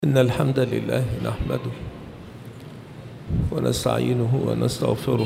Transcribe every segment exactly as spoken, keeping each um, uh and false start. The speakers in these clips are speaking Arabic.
إن الحمد لله نحمده ونستعينه ونستغفره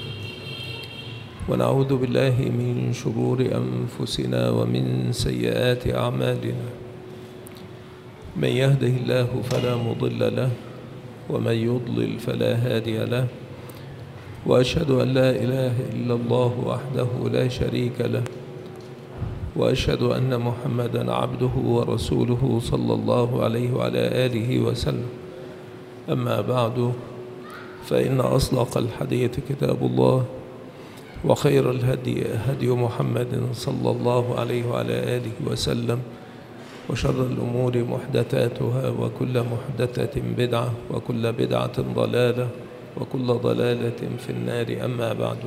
ونعوذ بالله من شرور أنفسنا ومن سيئات أعمالنا. من يهده الله فلا مضل له ومن يضلل فلا هادي له، وأشهد أن لا إله إلا الله وحده لا شريك له، وأشهد أن محمدًا عبده ورسوله صلى الله عليه وعلى آله وسلم. أما بعد، فإن أصدق الحديث كتاب الله، وخير الهدي هدي محمد صلى الله عليه وعلى آله وسلم، وشر الأمور محدثاتها، وكل محدثة بدعة، وكل بدعة ضلالة، وكل ضلالة في النار. أما بعد،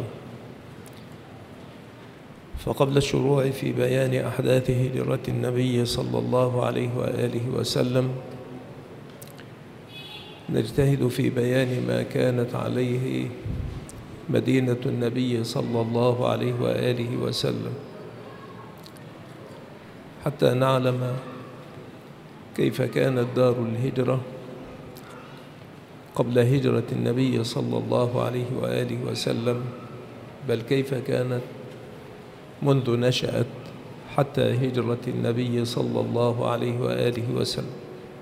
فقبل الشروع في بيان أحداث هجرة النبي صلى الله عليه وآله وسلم، نجتهد في بيان ما كانت عليه مدينة النبي صلى الله عليه وآله وسلم، حتى نعلم كيف كانت دار الهجرة قبل هجرة النبي صلى الله عليه وآله وسلم، بل كيف كانت منذ نشأت حتى هجرة النبي صلى الله عليه وآله وسلم.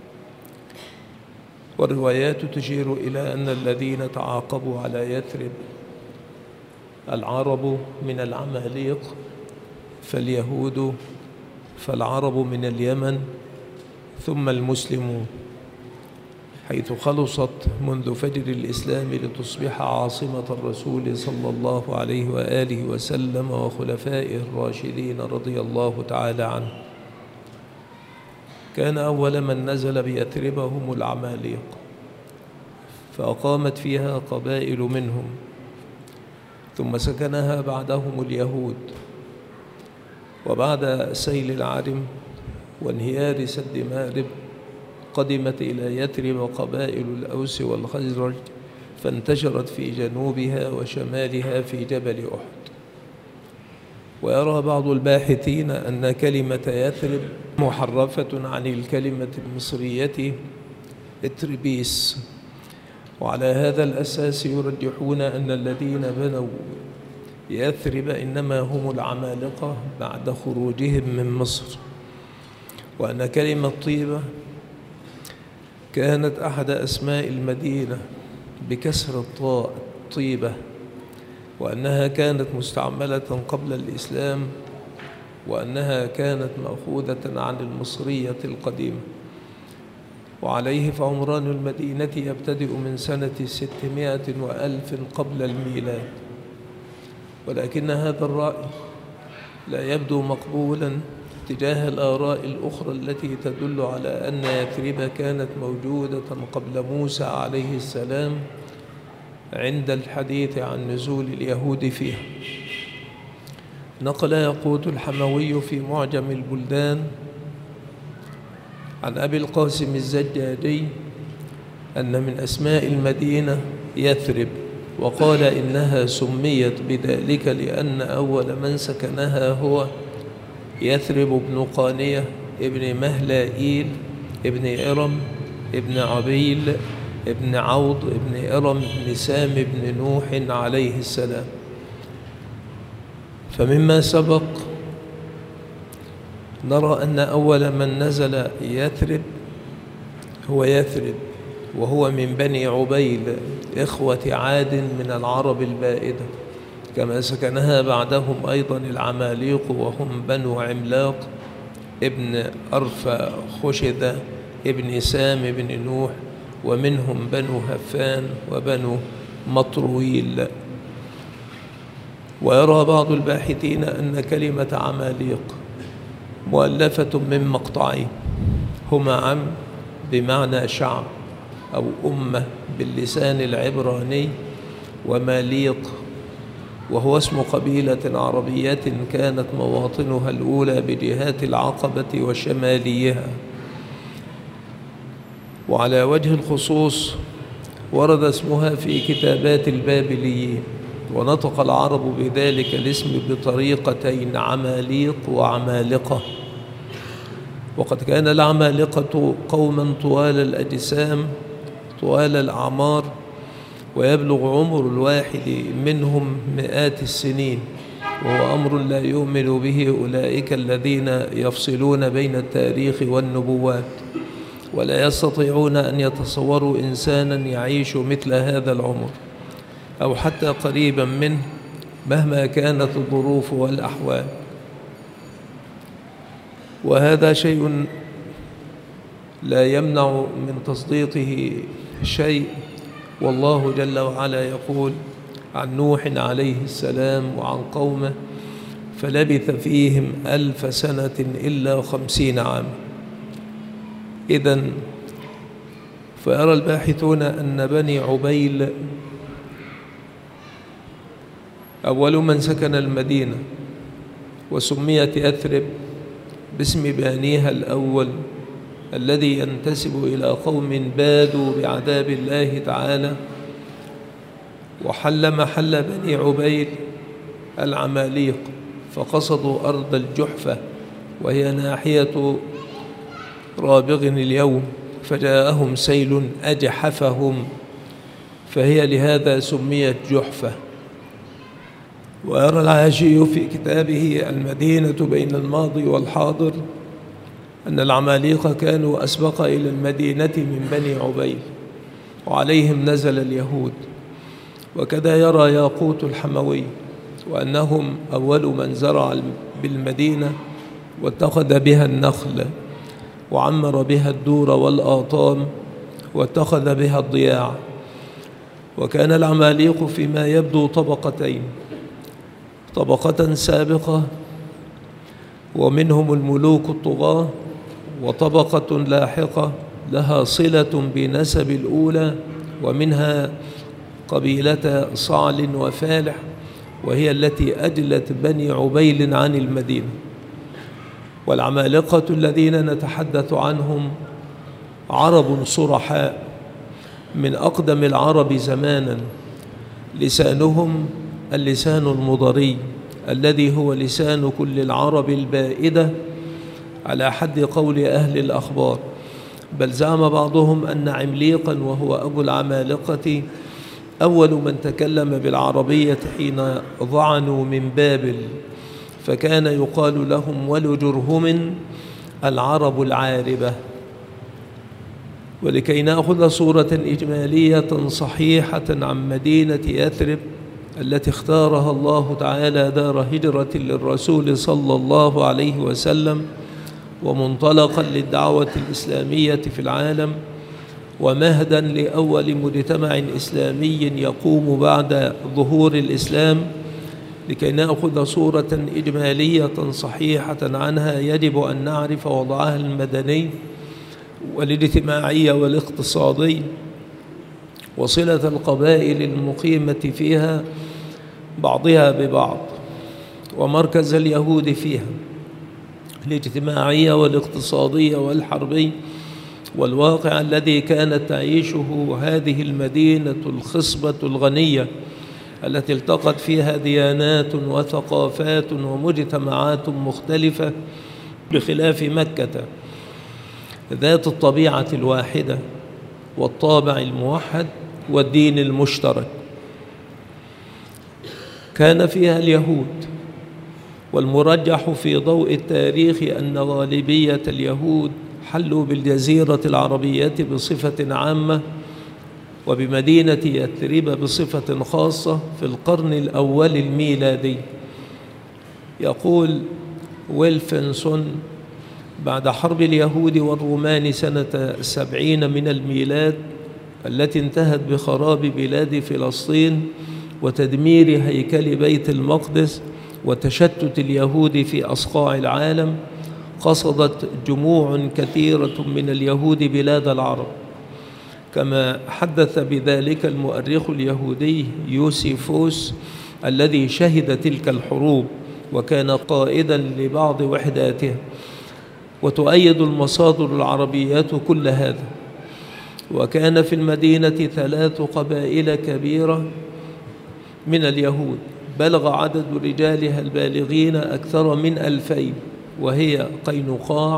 والروايات تشير إلى أن الذين تعاقبوا على يثرب العرب من العماليق، فاليهود، فالعرب من اليمن، ثم المسلمون، حيث خلصت منذ فجر الإسلام لتصبح عاصمة الرسول صلى الله عليه وآله وسلم وخلفائه الراشدين رضي الله تعالى عنه. كان أول من نزل بيثرب هم العماليق، فأقامت فيها قبائل منهم، ثم سكنها بعدهم اليهود. وبعد سيل العرم وانهيار سد مأرب، قدمت إلى يثرب قبائل الأوس والخزرج، فانتشرت في جنوبها وشمالها في جبل أحد. ويرى بعض الباحثين أن كلمة يثرب محرفة عن الكلمة المصرية إتربيس، وعلى هذا الأساس يرجحون أن الذين بنوا يثرب إنما هم العمالقة بعد خروجهم من مصر، وأن كلمة طيبة كانت أحد أسماء المدينة بكسر الطاء طيبة، وأنها كانت مستعملة قبل الإسلام، وأنها كانت مأخوذة عن المصرية القديمة. وعليه فعمران المدينة يبتدئ من سنة ستمائة وألف قبل الميلاد، ولكن هذا الرأي لا يبدو مقبولا تجاه الآراء الأخرى التي تدل على أن يثرب كانت موجودة قبل موسى عليه السلام عند الحديث عن نزول اليهود فيها. نقل ياقوت الحموي في معجم البلدان عن أبي القاسم الزجاجي أن من أسماء المدينة يثرب، وقال إنها سميت بذلك لأن أول من سكنها هو يثرب بن قانية ابن مهلائيل ابن إرم ابن عبيل ابن عوض ابن إرم ابن سام ابن نوح عليه السلام. فمما سبق نرى أن أول من نزل يثرب هو يثرب، وهو من بني عبيل إخوة عاد من العرب البائدة، كما سكنها بعدهم أيضا العماليق، وهم بنو عملاق ابن أرفا خشذة ابن سام ابن نوح، ومنهم بنو هفان وبنو مطرويل. ويرى بعض الباحثين أن كلمة عماليق مؤلفة من مقطعين هما عم بمعنى شعب أو أمة باللسان العبراني، وماليق وهو اسم قبيلة عربية كانت مواطنها الأولى بجهات العقبة وشماليها. وعلى وجه الخصوص ورد اسمها في كتابات البابليين، ونطق العرب بذلك الاسم بطريقتين، عماليق وعمالقة. وقد كان العمالقة قوما طوال الأجسام طوال الأعمار، ويبلغ عمر الواحد منهم مئات السنين، وهو أمر لا يؤمن به أولئك الذين يفصلون بين التاريخ والنبوات، ولا يستطيعون أن يتصوروا إنسانا يعيش مثل هذا العمر أو حتى قريبا منه مهما كانت الظروف والأحوال. وهذا شيء لا يمنع من تصديقه شيء، والله جل وعلا يقول عن نوح عليه السلام وعن قومه: فلبث فيهم ألف سنة إلا خمسين عاما. إذن فيرى الباحثون أن بني عبيل أول من سكن المدينة، وسميت يثرب باسم بانيها الأول الذي ينتسب إلى قوم بادوا بعذاب الله تعالى، وحل محل بني عبيل العماليق، فقصدوا أرض الجحفة وهي ناحية رابغ اليوم، فجاءهم سيل أجحفهم، فهي لهذا سميت جحفة. ويرى العاشي في كتابه المدينة بين الماضي والحاضر أن العماليق كانوا أسبق إلى المدينة من بني عبيل، وعليهم نزل اليهود. وكذا يرى ياقوت الحموي وأنهم أول من زرع بالمدينة واتخذ بها النخل وعمر بها الدور والآطام واتخذ بها الضياع. وكان العماليق فيما يبدو طبقتين: طبقة سابقة ومنهم الملوك الطغاة، وطبقة لاحقة لها صلة بنسب الأولى، ومنها قبيلة صعل وفالح، وهي التي أجلت بني عبيل عن المدينة. والعمالقة الذين نتحدث عنهم عرب صرحاء من أقدم العرب زمانا، لسانهم اللسان المضري الذي هو لسان كل العرب البائدة على حد قول أهل الأخبار. بل زعم بعضهم أن عمليقا وهو أبو العمالقة أول من تكلم بالعربية حين ضعنوا من بابل، فكان يقال لهم ولجرهم العرب العاربة. ولكي نأخذ صورة إجمالية صحيحة عن مدينة يثرب التي اختارها الله تعالى دار هجرة للرسول صلى الله عليه وسلم ومنطلقا للدعوة الإسلامية في العالم، ومهدا لأول مجتمع إسلامي يقوم بعد ظهور الإسلام، لكي نأخذ صورة إجمالية صحيحة عنها يجب أن نعرف وضعها المدني والاجتماعي والاقتصادي، وصلة القبائل المقيمة فيها بعضها ببعض، ومركز اليهود فيها الاجتماعي والاقتصادي والحربي، والواقع الذي كانت تعيشه هذه المدينة الخصبة الغنية التي التقت فيها ديانات وثقافات ومجتمعات مختلفة، بخلاف مكة ذات الطبيعة الواحدة والطابع الموحد والدين المشترك. كان فيها اليهود، والمرجح في ضوء التاريخ أن غالبية اليهود حلوا بالجزيرة العربية بصفة عامة وبمدينة يثرب بصفة خاصة في القرن الأول الميلادي. يقول ويلفنسون: بعد حرب اليهود والرومان سنة سبعين من الميلاد التي انتهت بخراب بلاد فلسطين وتدمير هيكل بيت المقدس وتشتت اليهود في أصقاع العالم، قصدت جموع كثيرة من اليهود بلاد العرب، كما حدث بذلك المؤرخ اليهودي يوسيفوس الذي شهد تلك الحروب وكان قائدا لبعض وحداتها. وتؤيد المصادر العربيات كل هذا. وكان في المدينة ثلاث قبائل كبيرة من اليهود بلغ عدد رجالها البالغين أكثر من ألفين، وهي قينقاع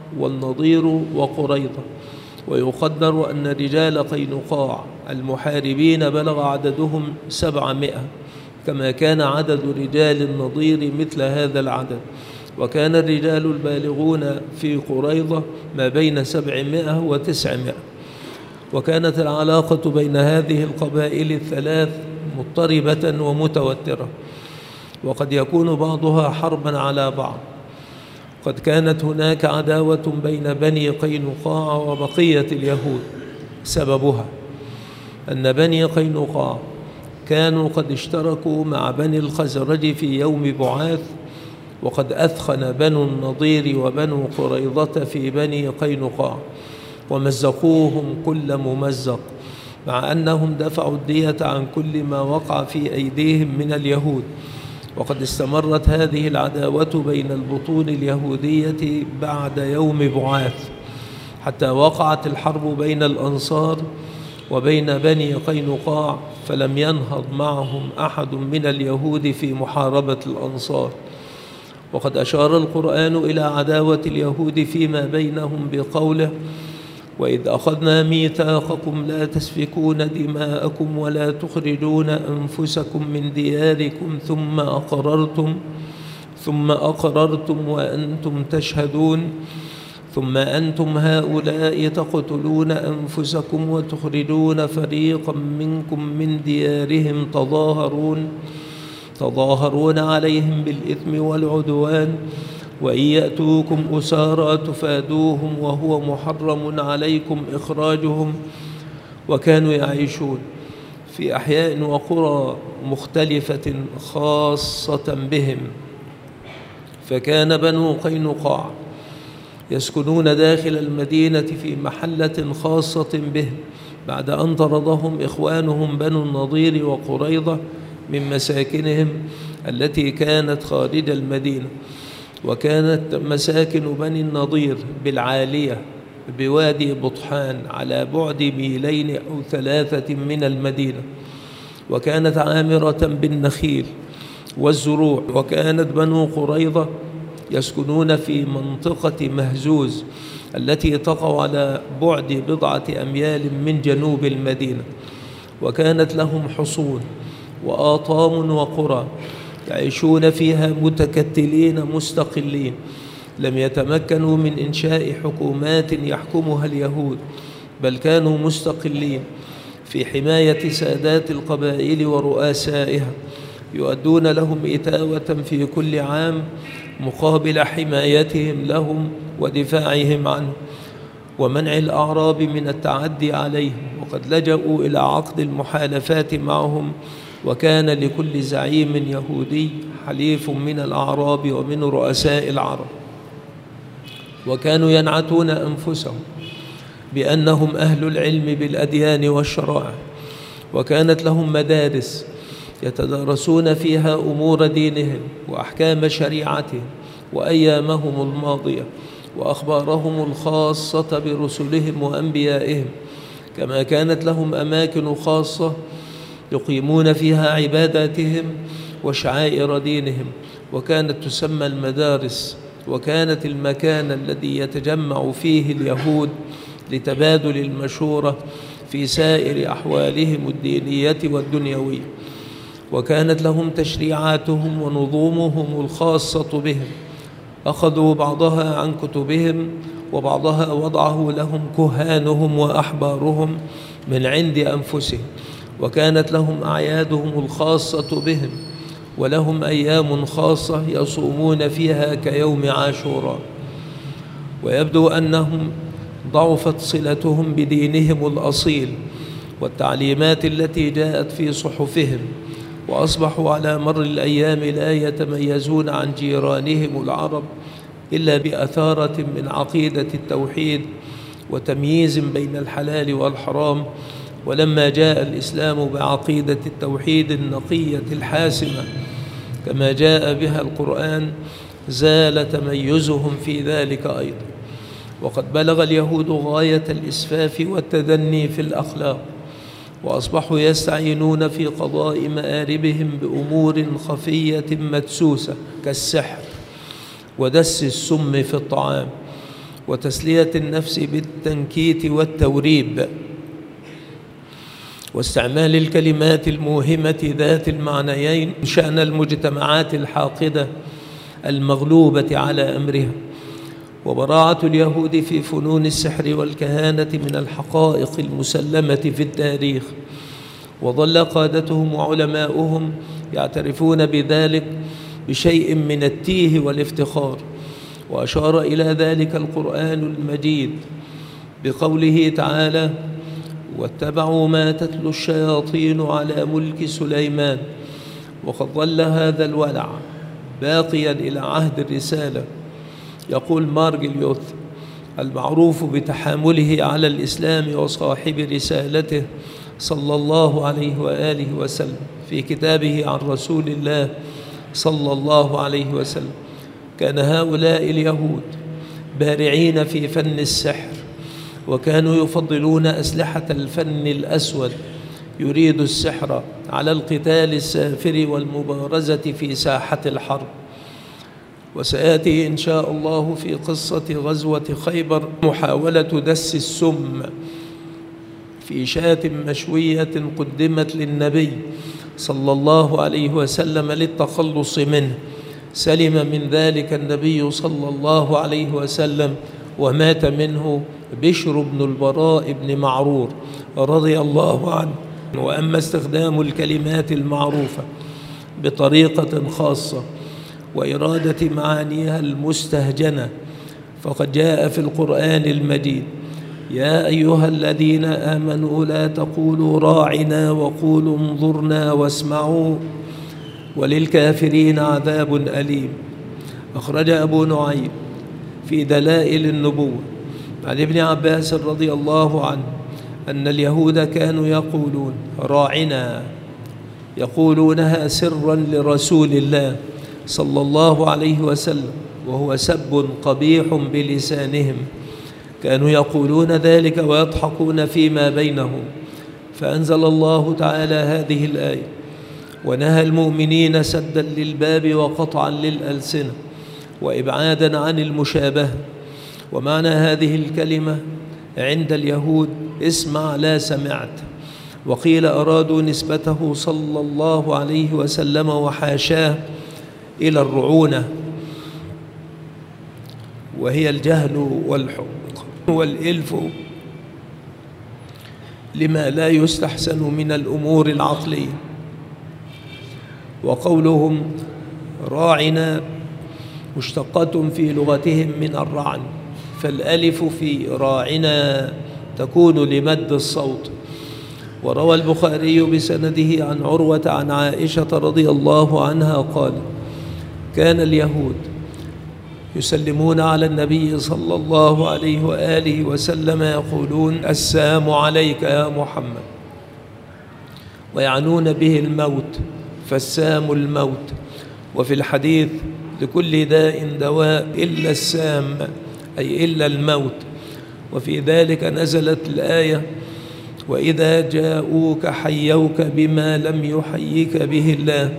والنضير وقريظة. ويقدر أن رجال قينقاع المحاربين بلغ عددهم سبعمائة، كما كان عدد رجال النضير مثل هذا العدد. وكان الرجال البالغون في قريظة ما بين سبعمائة وتسعمائة. وكانت العلاقة بين هذه القبائل الثلاث مضطربة ومتوترة، وقد يكون بعضها حربا على بعض. قد كانت هناك عداوة بين بني قينقاع وبقية اليهود، سببها أن بني قينقاع كانوا قد اشتركوا مع بني الخزرج في يوم بعاث، وقد أثخن بنو النضير وبنو قريظة في بني قينقاع ومزقوهم كل ممزق، مع أنهم دفعوا الدية عن كل ما وقع في أيديهم من اليهود. وقد استمرت هذه العداوة بين البطون اليهودية بعد يوم بعاث، حتى وقعت الحرب بين الأنصار وبين بني قينقاع، فلم ينهض معهم أحد من اليهود في محاربة الأنصار. وقد أشار القرآن إلى عداوة اليهود فيما بينهم بقوله: وإذ أخذنا ميثاقكم لا تسفكون دماءكم ولا تخرجون أنفسكم من دياركم ثم أقررتم ثم أقررتم وأنتم تشهدون ثم أنتم هؤلاء تقتلون أنفسكم وتخرجون فريقا منكم من ديارهم تظاهرون تظاهرون عليهم بالإثم والعدوان وإن يأتوكم أسارى تفادوهم وهو محرم عليكم إخراجهم. وكانوا يعيشون في أحياء وقرى مختلفة خاصة بهم. فكان بنو قينقاع يسكنون داخل المدينة في محلة خاصة بهم، بعد أن طردهم إخوانهم بنو النضير وقريظة من مساكنهم التي كانت خارج المدينة. وكانت مساكن بني النضير بالعالية بوادي بطحان على بعد ميلين أو ثلاثة من المدينة، وكانت عامرة بالنخيل والزروع. وكانت بنو قريظة يسكنون في منطقة مهزوز التي تقع على بعد بضعة أميال من جنوب المدينة، وكانت لهم حصون وآطام وقرى يعيشون فيها متكتلين مستقلين، لم يتمكنوا من إنشاء حكومات يحكمها اليهود، بل كانوا مستقلين في حماية سادات القبائل ورؤسائها، يؤدون لهم إتاوة في كل عام مقابل حمايتهم لهم ودفاعهم عنه ومنع الأعراب من التعدي عليهم. وقد لجأوا إلى عقد المحالفات معهم، وكان لكل زعيم يهودي حليف من الأعراب ومن رؤساء العرب. وكانوا ينعتون أنفسهم بأنهم أهل العلم بالأديان والشرائع، وكانت لهم مدارس يتدارسون فيها أمور دينهم وأحكام شريعتهم وأيامهم الماضية وأخبارهم الخاصة برسلهم وأنبيائهم، كما كانت لهم أماكن خاصة يقيمون فيها عباداتهم وشعائر دينهم، وكانت تسمى المدارس، وكانت المكان الذي يتجمع فيه اليهود لتبادل المشورة في سائر أحوالهم الدينية والدنيوية. وكانت لهم تشريعاتهم ونظومهم الخاصة بهم، أخذوا بعضها عن كتبهم وبعضها وضعه لهم كهانهم وأحبارهم من عند أنفسهم. وكانت لهم أعيادهم الخاصة بهم، ولهم أيام خاصة يصومون فيها كيوم عاشوراء. ويبدو أنهم ضعفت صلتهم بدينهم الأصيل والتعليمات التي جاءت في صحفهم، وأصبحوا على مر الأيام لا يتميزون عن جيرانهم العرب إلا بأثارة من عقيدة التوحيد وتمييز بين الحلال والحرام. ولما جاء الإسلام بعقيدة التوحيد النقية الحاسمة كما جاء بها القرآن، زال تميزهم في ذلك أيضا. وقد بلغ اليهود غاية الإسفاف والتدني في الأخلاق، وأصبحوا يستعينون في قضاء مآربهم بأمور خفية مدسوسة كالسحر ودس السم في الطعام وتسلية النفس بالتنكيت والتوريب، واستعمال الكلمات الموهمة ذات المعنيين شأن المجتمعات الحاقدة المغلوبة على أمرها. وبراعة اليهود في فنون السحر والكهانة من الحقائق المسلمة في التاريخ، وظل قادتهم وعلماؤهم يعترفون بذلك بشيء من التيه والافتخار. وأشار إلى ذلك القرآن المجيد بقوله تعالى: واتبعوا ما تتلو الشياطين على ملك سليمان. وقد ظل هذا الولع باقيا إلى عهد الرسالة. يقول مارجليوث المعروف بتحامله على الإسلام وصاحب رسالته صلى الله عليه وآله وسلم في كتابه عن رسول الله صلى الله عليه وسلم: كان هؤلاء اليهود بارعين في فن السحر، وكانوا يفضلون أسلحة الفن الأسود، يريد السحر على القتال السافر والمبارزة في ساحة الحرب. وسيأتي إن شاء الله في قصة غزوة خيبر محاولة دس السم في شاة مشوية قدمت للنبي صلى الله عليه وسلم للتخلص منه. سلم من ذلك النبي صلى الله عليه وسلم، ومات منه بشر بن البراء بن معرور رضي الله عنه. وأما استخدام الكلمات المعروفة بطريقة خاصة وإرادة معانيها المستهجنة فقد جاء في القرآن المجيد: يا أيها الذين آمنوا لا تقولوا راعنا وقولوا انظرنا واسمعوا وللكافرين عذاب أليم. أخرج أبو نعيم في دلائل النبوة عن ابن عباس رضي الله عنه أن اليهود كانوا يقولون راعنا، يقولونها سرا لرسول الله صلى الله عليه وسلم، وهو سب قبيح بلسانهم. كانوا يقولون ذلك ويضحكون فيما بينهم. فأنزل الله تعالى هذه الآية: ونهى المؤمنين سدا للباب وقطعا للألسنة وإبعادا عن المشابهة. ومعنى هذه الكلمة عند اليهود اسمع لا سمعت، وقيل أرادوا نسبته صلى الله عليه وسلم وحاشاه إلى الرعونة، وهي الجهل والحق والإلف لما لا يستحسن من الأمور العقلية. وقولهم راعنا مشتقة في لغتهم من الرعن، فالألف في راعنا تكون لمد الصوت. وروى البخاري بسنده عن عروة عن عائشة رضي الله عنها قال: كان اليهود يسلمون على النبي صلى الله عليه وآله وسلم يقولون: السلام عليك يا محمد، ويعنون به الموت، فالسام الموت. وفي الحديث: لكل داء دواء إلا السام، أي إلا الموت. وفي ذلك نزلت الآية: وإذا جاءوك حيوك بما لم يحيك به الله.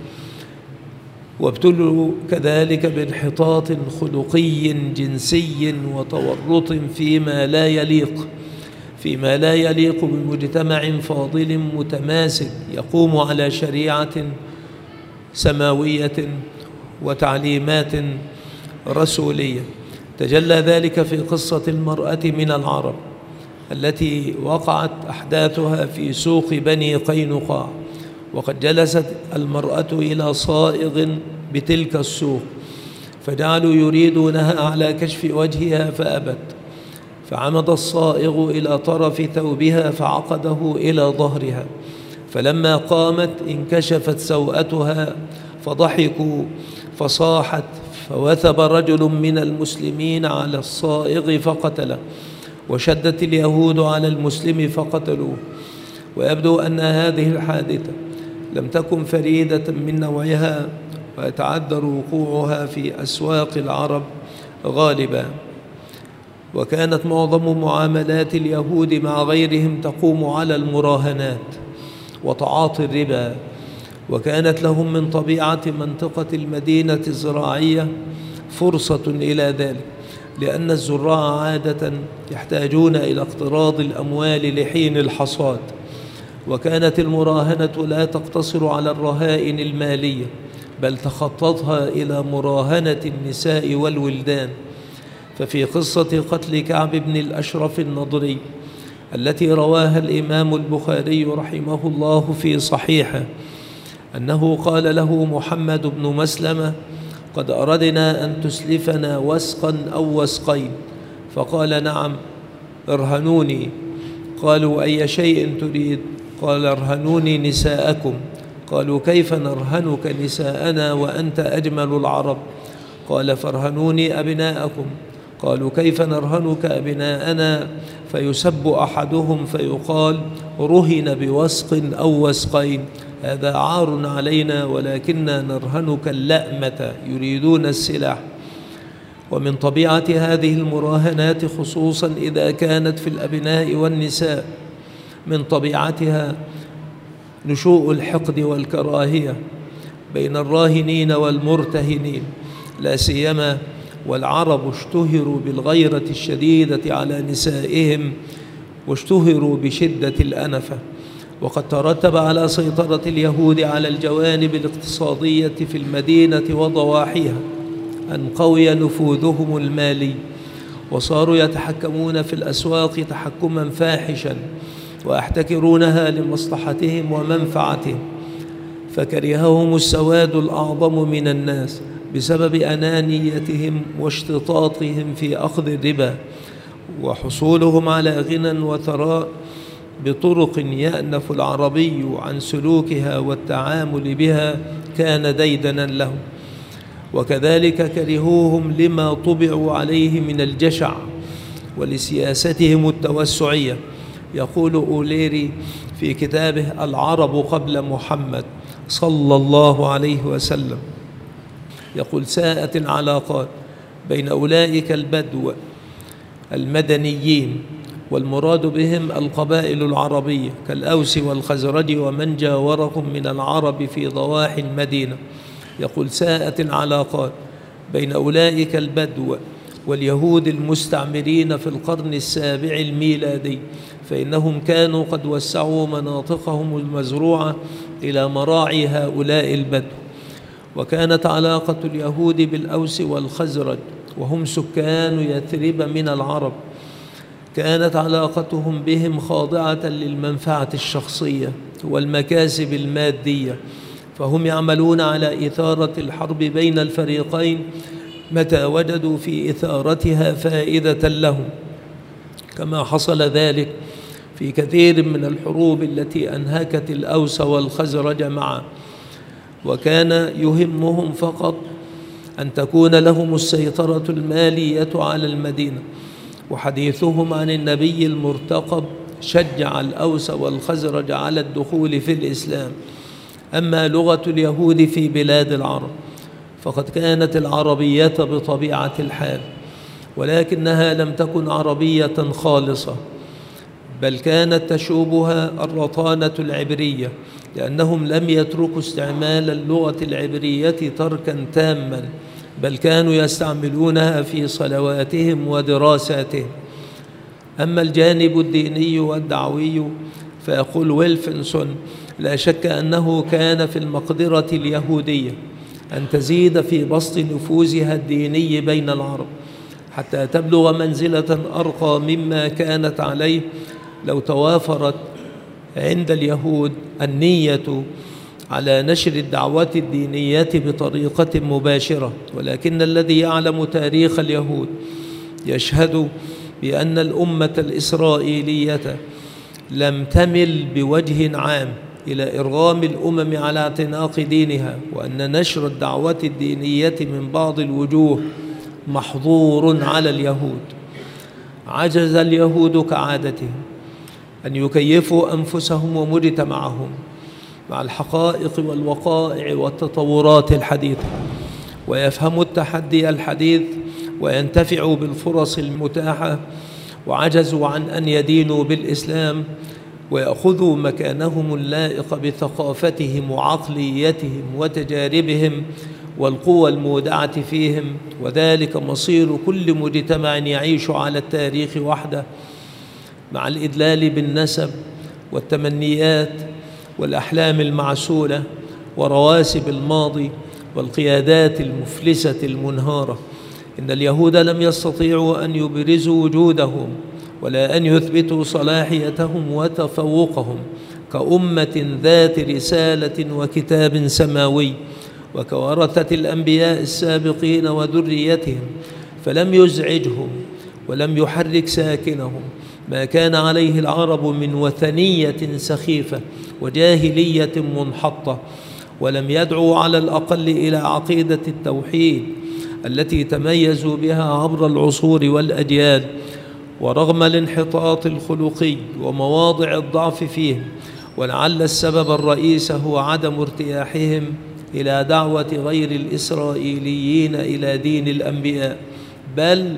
وابتلوا كذلك بانحطاط خلقي جنسي وتورط فيما لا يليق فيما لا يليق بمجتمع فاضل متماسك يقوم على شريعة سماوية وتعليمات رسولية. تجلى ذلك في قصة المرأة من العرب التي وقعت أحداثها في سوق بني قينقاع، وقد جلست المرأة إلى صائغ بتلك السوق، فجعلوا يريدونها على كشف وجهها فأبت، فعمد الصائغ إلى طرف ثوبها فعقده إلى ظهرها، فلما قامت انكشفت سوءتها فضحكوا فصاحت، فوثب رجل من المسلمين على الصائغ فقتله، وشدت اليهود على المسلم فقتلوه. ويبدو أن هذه الحادثة لم تكن فريدة من نوعها، ويتعذر وقوعها في أسواق العرب غالبا. وكانت معظم معاملات اليهود مع غيرهم تقوم على المراهنات وتعاطي الربا، وكانت لهم من طبيعة منطقة المدينة الزراعية فرصة إلى ذلك، لأن الزراع عادة يحتاجون إلى اقتراض الأموال لحين الحصاد، وكانت المراهنة لا تقتصر على الرهائن المالية، بل تخططها إلى مراهنة النساء والولدان. ففي قصة قتل كعب بن الأشرف النضري التي رواها الإمام البخاري رحمه الله في صحيحه أنه قال له محمد بن مسلمة: قد أردنا أن تسلفنا وسقا أو وسقين، فقال: نعم، ارهنوني. قالوا: أي شيء تريد؟ قال: ارهنوني نساءكم. قالوا: كيف نرهنك نساءنا وأنت أجمل العرب؟ قال: فارهنوني أبناءكم. قالوا: كيف نرهنك أبناءنا؟ فيسب أحدهم فيقال: رهن بوسق أو وسقين، هذا عار علينا، ولكننا نرهنك اللأمة، يريدون السلاح. ومن طبيعة هذه المراهنات خصوصا إذا كانت في الأبناء والنساء، من طبيعتها نشوء الحقد والكراهية بين الراهنين والمرتهنين، لا سيما والعرب اشتهروا بالغيرة الشديدة على نسائهم، واشتهروا بشدة الأنفة. وقد ترتب على سيطرة اليهود على الجوانب الاقتصادية في المدينة وضواحيها أن قوي نفوذهم المالي، وصاروا يتحكمون في الأسواق تحكما فاحشا ويحتكرونها لمصلحتهم ومنفعتهم، فكرههم السواد الأعظم من الناس بسبب أنانيتهم واشتطاطهم في أخذ الربا، وحصولهم على غنى وثراء بطرق يأنف العربي عن سلوكها والتعامل بها كان ديدنا لهم. وكذلك كرهوهم لما طبعوا عليه من الجشع ولسياستهم التوسعية. يقول أوليري في كتابه العرب قبل محمد صلى الله عليه وسلم، يقول: ساءت العلاقات بين أولئك البدو المدنيين، والمراد بهم القبائل العربية كالأوس والخزرج ومن جاورهم من العرب في ضواحي المدينة. يقول: ساءت العلاقات بين أولئك البدو واليهود المستعمرين في القرن السابع الميلادي، فإنهم كانوا قد وسعوا مناطقهم المزروعة إلى مراعي هؤلاء البدو. وكانت علاقة اليهود بالأوس والخزرج وهم سكان يثرب من العرب، كانت علاقتهم بهم خاضعة للمنفعة الشخصية والمكاسب المادية، فهم يعملون على إثارة الحرب بين الفريقين متى وجدوا في إثارتها فائدة لهم، كما حصل ذلك في كثير من الحروب التي أنهكت الأوس والخزرج معا. وكان يهمهم فقط أن تكون لهم السيطرة المالية على المدينة. وحديثهم عن النبي المرتقب شجع الأوس والخزرج على الدخول في الإسلام. أما لغة اليهود في بلاد العرب فقد كانت العربية بطبيعة الحال، ولكنها لم تكن عربية خالصة، بل كانت تشوبها الرطانة العبرية، لأنهم لم يتركوا استعمال اللغة العبرية تركا تاما، بل كانوا يستعملونها في صلواتهم ودراساتهم. أما الجانب الديني والدعوي فيقول ويلفنسون: لا شك أنه كان في المقدرة اليهودية أن تزيد في بسط نفوذها الديني بين العرب حتى تبلغ منزلة أرقى مما كانت عليه لو توافرت عند اليهود النية على نشر الدعوة الدينية بطريقة مباشرة. ولكن الذي يعلم تاريخ اليهود يشهد بأن الأمة الإسرائيلية لم تمل بوجه عام إلى إرغام الأمم على اعتناق دينها، وأن نشر الدعوة الدينية من بعض الوجوه محظور على اليهود. عجز اليهود كعادتهم أن يكيفوا أنفسهم ومجتمعهم مع الحقائق والوقائع والتطورات الحديثة، ويفهموا التحدي الحديث وينتفعوا بالفرص المتاحة، وعجزوا عن أن يدينوا بالإسلام ويأخذوا مكانهم اللائق بثقافتهم وعقليتهم وتجاربهم والقوى المودعة فيهم، وذلك مصير كل مجتمع يعيش على التاريخ وحده، مع الإدلال بالنسب والتمنيات والأحلام المعسولة ورواسب الماضي والقيادات المفلسة المنهارة. إن اليهود لم يستطيعوا أن يبرزوا وجودهم ولا أن يثبتوا صلاحيتهم وتفوقهم كأمة ذات رسالة وكتاب سماوي وكورثة الأنبياء السابقين وذريتهم، فلم يزعجهم ولم يحرك ساكنهم ما كان عليه العرب من وثنية سخيفة وجاهلية منحطة، ولم يدعوا على الأقل إلى عقيدة التوحيد التي تميزوا بها عبر العصور والأجيال. ورغم الانحطاط الخلقي ومواضع الضعف فيهم، ولعل السبب الرئيس هو عدم ارتياحهم إلى دعوة غير الإسرائيليين إلى دين الأنبياء، بل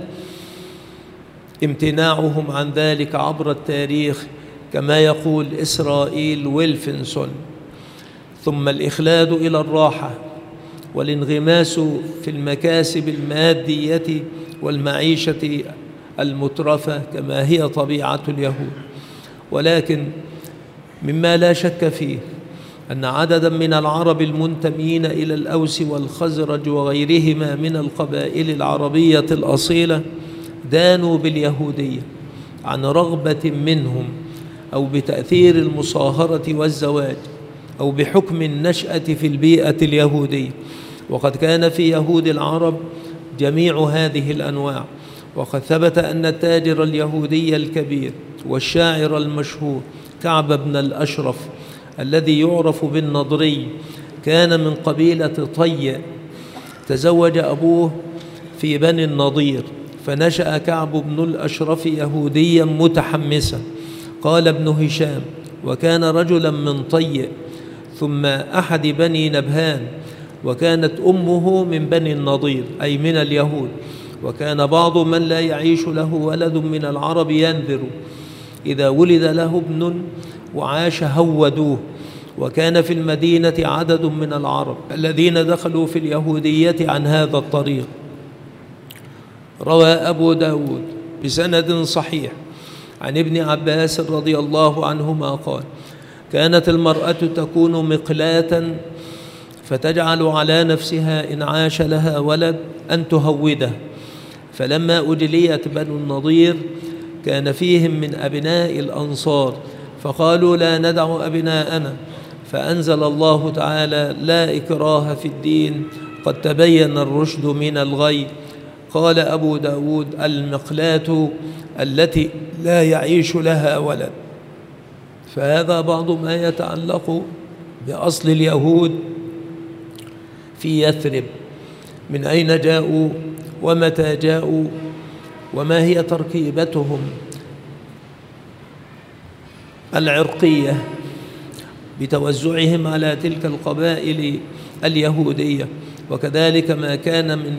امتناعهم عن ذلك عبر التاريخ كما يقول إسرائيل ويلفنسون. ثم الإخلاد إلى الراحة والانغماس في المكاسب المادية والمعيشة المترفة كما هي طبيعة اليهود. ولكن مما لا شك فيه أن عددا من العرب المنتمين إلى الأوس والخزرج وغيرهما من القبائل العربية الأصيلة دانوا باليهودية عن رغبة منهم أو بتأثير المصاهرة والزواج أو بحكم النشأة في البيئة اليهودية. وقد كان في يهود العرب جميع هذه الأنواع. وقد ثبت أن التاجر اليهودي الكبير والشاعر المشهور كعب بن الأشرف الذي يعرف بالنضري كان من قبيلة طي، تزوج أبوه في بني النضير، فنشأ كعب بن الأشرف يهوديا متحمسا. قال ابن هشام: وكان رجلا من طي ثم أحد بني نبهان، وكانت أمه من بني النضير أي من اليهود. وكان بعض من لا يعيش له ولد من العرب ينذر إذا ولد له ابن وعاش هودوه. وكان في المدينة عدد من العرب الذين دخلوا في اليهودية عن هذا الطريق. روى أبو داود بسند صحيح عن ابن عباس رضي الله عنهما قال: كانت المرأة تكون مقلاة فتجعل على نفسها إن عاش لها ولد أن تهوده. فلما أجليت بنو النضير كان فيهم من أبناء الأنصار فقالوا: لا ندع أبناءنا، فأنزل الله تعالى: لا إكراه في الدين قد تبين الرشد من الغي. قال أبو داود: المقلاة التي لا يعيش لها ولد. فهذا بعض ما يتعلق بأصل اليهود في يثرب، من أين جاءوا ومتى جاءوا وما هي تركيبتهم العرقية بتوزعهم على تلك القبائل اليهودية، وكذلك ما كان من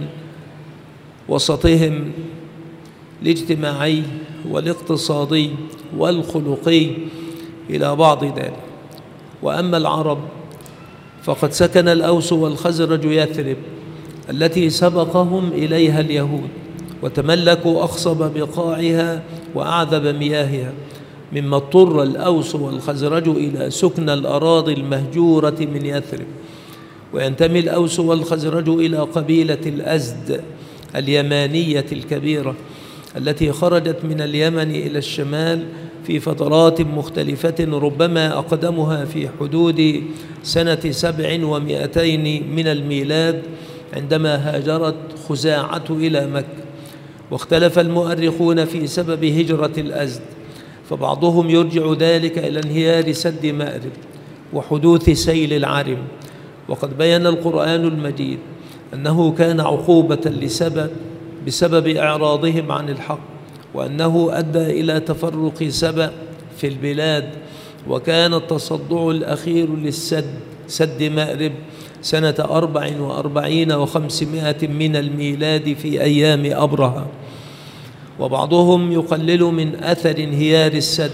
وسطهم الاجتماعي والاقتصادي والخلقي إلى بعض ذلك. وأما العرب فقد سكن الأوس والخزرج يثرب التي سبقهم إليها اليهود، وتملكوا أخصب بقاعها وأعذب مياهها، مما اضطر الأوس والخزرج إلى سكن الأراضي المهجورة من يثرب. وينتمي الأوس والخزرج إلى قبيلة الأزد اليمانية الكبيرة التي خرجت من اليمن إلى الشمال في فترات مختلفة، ربما أقدمها في حدود سنة سبع ومئتين من الميلاد عندما هاجرت خزاعة إلى مكة. واختلف المؤرخون في سبب هجرة الأزد، فبعضهم يرجع ذلك إلى انهيار سد مأرب وحدوث سيل العرم. وقد بين القرآن المجيد أنه كان عقوبة لسبب بسبب إعراضهم عن الحق، وأنه أدى إلى تفرق سبأ في البلاد. وكان التصدع الأخير للسد سد مأرب سنة أربع وأربعين وخمسمائة من الميلاد في أيام أبرهة. وبعضهم يقلل من أثر انهيار السد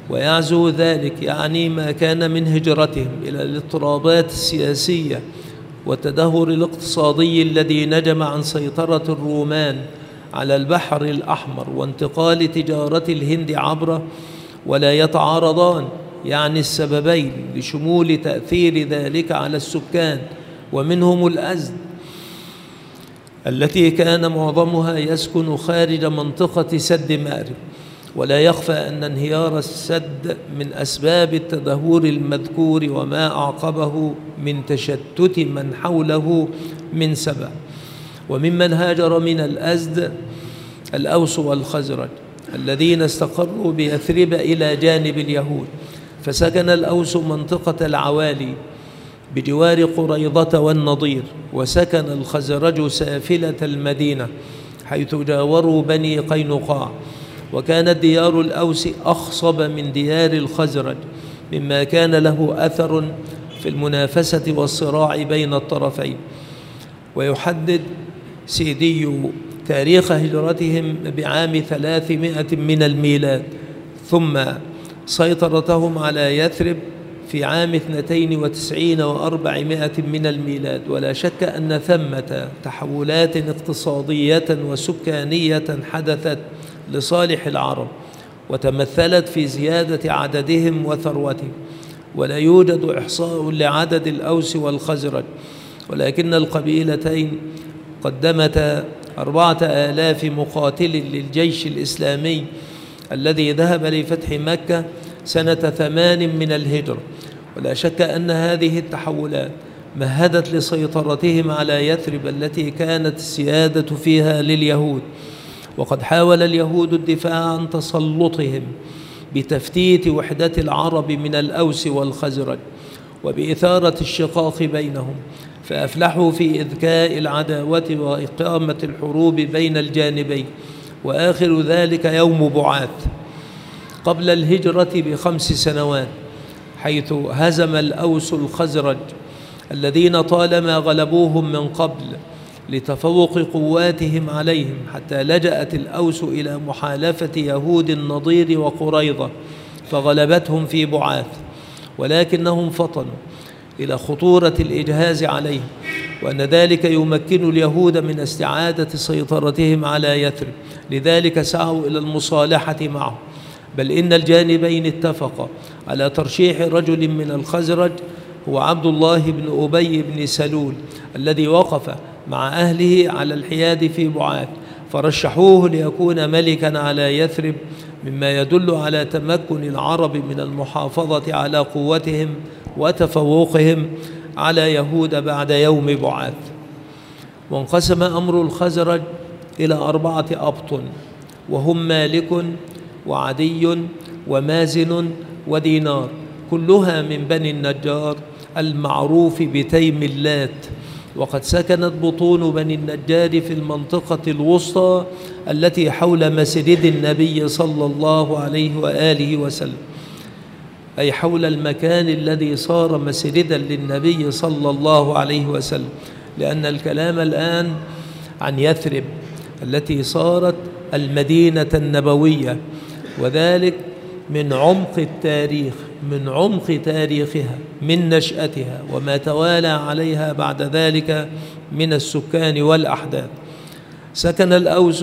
ويعزو ذلك يعني ما كان من هجرتهم إلى الاضطرابات السياسية والتدهور الاقتصادي الذي نجم عن سيطرة الرومان على البحر الأحمر وانتقال تجارة الهند عبره ولا يتعارضان، يعني السببين لشمول تأثير ذلك على السكان، ومنهم الأزد التي كان معظمها يسكن خارج منطقة سد مأرب. ولا يخفى أن انهيار السد من أسباب التدهور المذكور وما أعقبه من تشتت من حوله من سبع. وممن هاجر من الأزد الأوس والخزرج الذين استقروا بيثرب إلى جانب اليهود، فسكن الأوس منطقة العوالي بجوار قريضة والنضير، وسكن الخزرج سافلة المدينة حيث جاوروا بني قينقاع. وكانت ديار الأوس أخصب من ديار الخزرج، مما كان له أثر في المنافسة والصراع بين الطرفين. ويحدد سيدي تاريخ هجرتهم بعام ثلاثمائة من الميلاد، ثم سيطرتهم على يثرب في عام اثنتين وتسعين وأربعمائة من الميلاد. ولا شك أن ثمة تحولات اقتصادية وسكانية حدثت لصالح العرب وتمثلت في زيادة عددهم وثروتهم. ولا يوجد إحصاء لعدد الأوس والخزرج، ولكن القبيلتين قدمتا أربعة آلاف مقاتل للجيش الإسلامي الذي ذهب لفتح مكة سنة ثمان من الهجرة. ولا شك أن هذه التحولات مهدت لسيطرتهم على يثرب التي كانت السيادة فيها لليهود. وقد حاول اليهود الدفاع عن تسلطهم بتفتيت وحدة العرب من الأوس والخزرج وبإثارة الشقاق بينهم، فأفلحوا في إذكاء العداوة وإقامة الحروب بين الجانبين. وآخر ذلك يوم بعاث قبل الهجرة بخمس سنوات، حيث هزم الأوس الخزرج الذين طالما غلبوهم من قبل لتفوق قواتهم عليهم، حتى لجأت الأوس إلى محالفة يهود النضير وقريضة فغلبتهم في بعاث. ولكنهم فطنوا إلى خطورة الإجهاز عليهم، وأن ذلك يمكن اليهود من استعادة سيطرتهم على يثرب، لذلك سعوا إلى المصالحة معه. بل إن الجانبين اتفقا على ترشيح رجل من الخزرج هو عبد الله بن أبي بن سلول الذي وقف مع أهله على الحياد في بعاث، فرشحوه ليكون ملكا على يثرب، مما يدل على تمكن العرب من المحافظة على قوتهم وتفوقهم على يهود بعد يوم بعاث. وانقسم أمر الخزرج إلى أربعة أبطن، وهم مالك وعدي ومازن ودينار، كلها من بني النجار المعروف بتيم اللات. وقد سكنت بطون بني النجار في المنطقة الوسطى التي حول مسجد النبي صلى الله عليه وآله وسلم، أي حول المكان الذي صار مسجدا للنبي صلى الله عليه وسلم، لأن الكلام الآن عن يثرب التي صارت المدينة النبوية، وذلك من عمق التاريخ، من عمق تاريخها، من نشأتها وما توالى عليها بعد ذلك من السكان والأحداث. سكن الأوس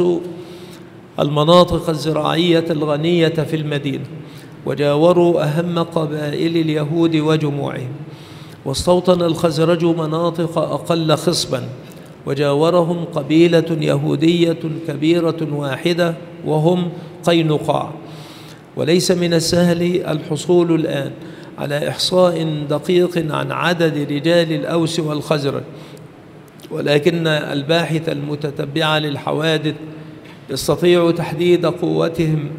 المناطق الزراعية الغنية في المدينة، وجاوروا أهم قبائل اليهود وجموعهم. واستوطن الخزرج مناطق أقل خصبا، وجاورهم قبيلة يهودية كبيرة واحدة وهم قينقاع. وليس من السهل الحصول الآن على إحصاء دقيق عن عدد رجال الأوس والخزرج، ولكن الباحث المتتبع للحوادث يستطيع تحديد قوتهم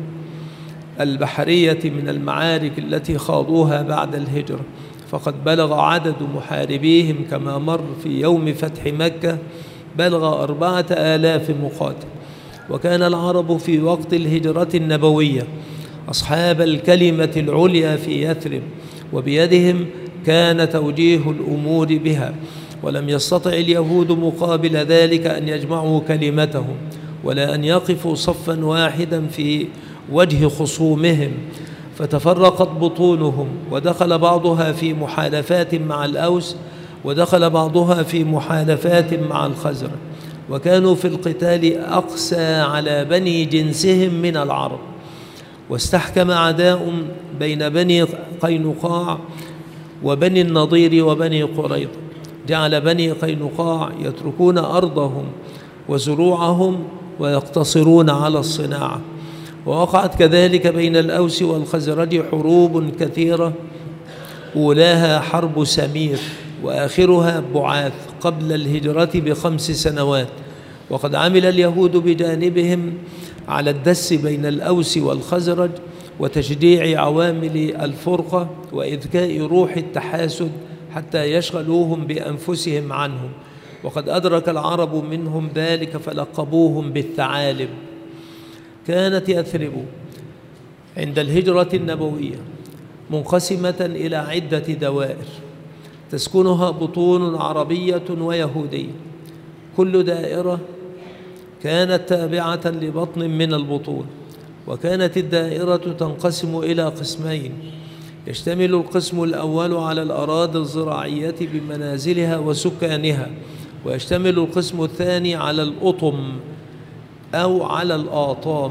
البحرية من المعارك التي خاضوها بعد الهجرة. فقد بلغ عدد محاربيهم كما مر في يوم فتح مكة بلغ أربعة آلاف مقاتل. وكان العرب في وقت الهجرة النبوية أصحاب الكلمة العليا في يثرب، وبيدهم كان توجيه الأمور بها، ولم يستطع اليهود مقابل ذلك أن يجمعوا كلمتهم ولا أن يقفوا صفا واحدا في وجه خصومهم، فتفرقت بطونهم ودخل بعضها في محالفات مع الأوس، ودخل بعضها في محالفات مع الخزرج، وكانوا في القتال أقسى على بني جنسهم من العرب. واستحكم عداء بين بني قينقاع وبني النضير وبني قريظة، جعل بني قينقاع يتركون أرضهم وزروعهم ويقتصرون على الصناعة. ووقعت كذلك بين الأوس والخزرج حروب كثيرة، أولاها حرب سمير وآخرها بعاث قبل الهجرة بخمس سنوات. وقد عمل اليهود بجانبهم على الدس بين الأوس والخزرج وتشجيع عوامل الفرقة وإذكاء روح التحاسد حتى يشغلوهم بأنفسهم عنهم. وقد أدرك العرب منهم ذلك فلقبوهم بالثعالب. كانت يثرب عند الهجرة النبوية منقسمة إلى عدة دوائر تسكنها بطون عربية ويهودية، كل دائرة كانت تابعة لبطن من البطون. وكانت الدائرة تنقسم إلى قسمين، يشتمل القسم الأول على الأراضي الزراعية بمنازلها وسكانها، ويشتمل القسم الثاني على الأطم أو على الآطام.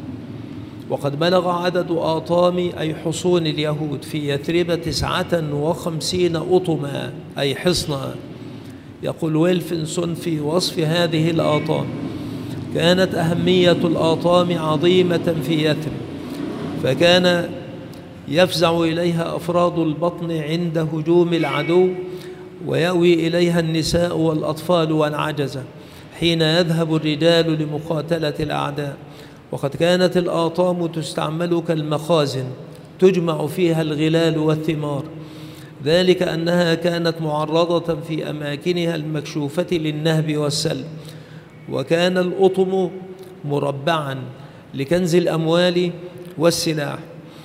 وقد بلغ عدد آطام أي حصون اليهود في يثرب تسعة وخمسين أطما أي حصنا. يقول ويلفنسون في وصف هذه الآطام: كانت أهمية الآطام عظيمة في يثرب، فكان يفزع إليها أفراد البطن عند هجوم العدو، ويأوي إليها النساء والأطفال والعجزة حين يذهب الرجال لمقاتلة الأعداء. وقد كانت الآطام تستعمل كالمخازن تجمع فيها الغلال والثمار، ذلك أنها كانت معرضة في أماكنها المكشوفة للنهب والسلب. وكان الأطم مربعا لكنز الأموال والسلاح.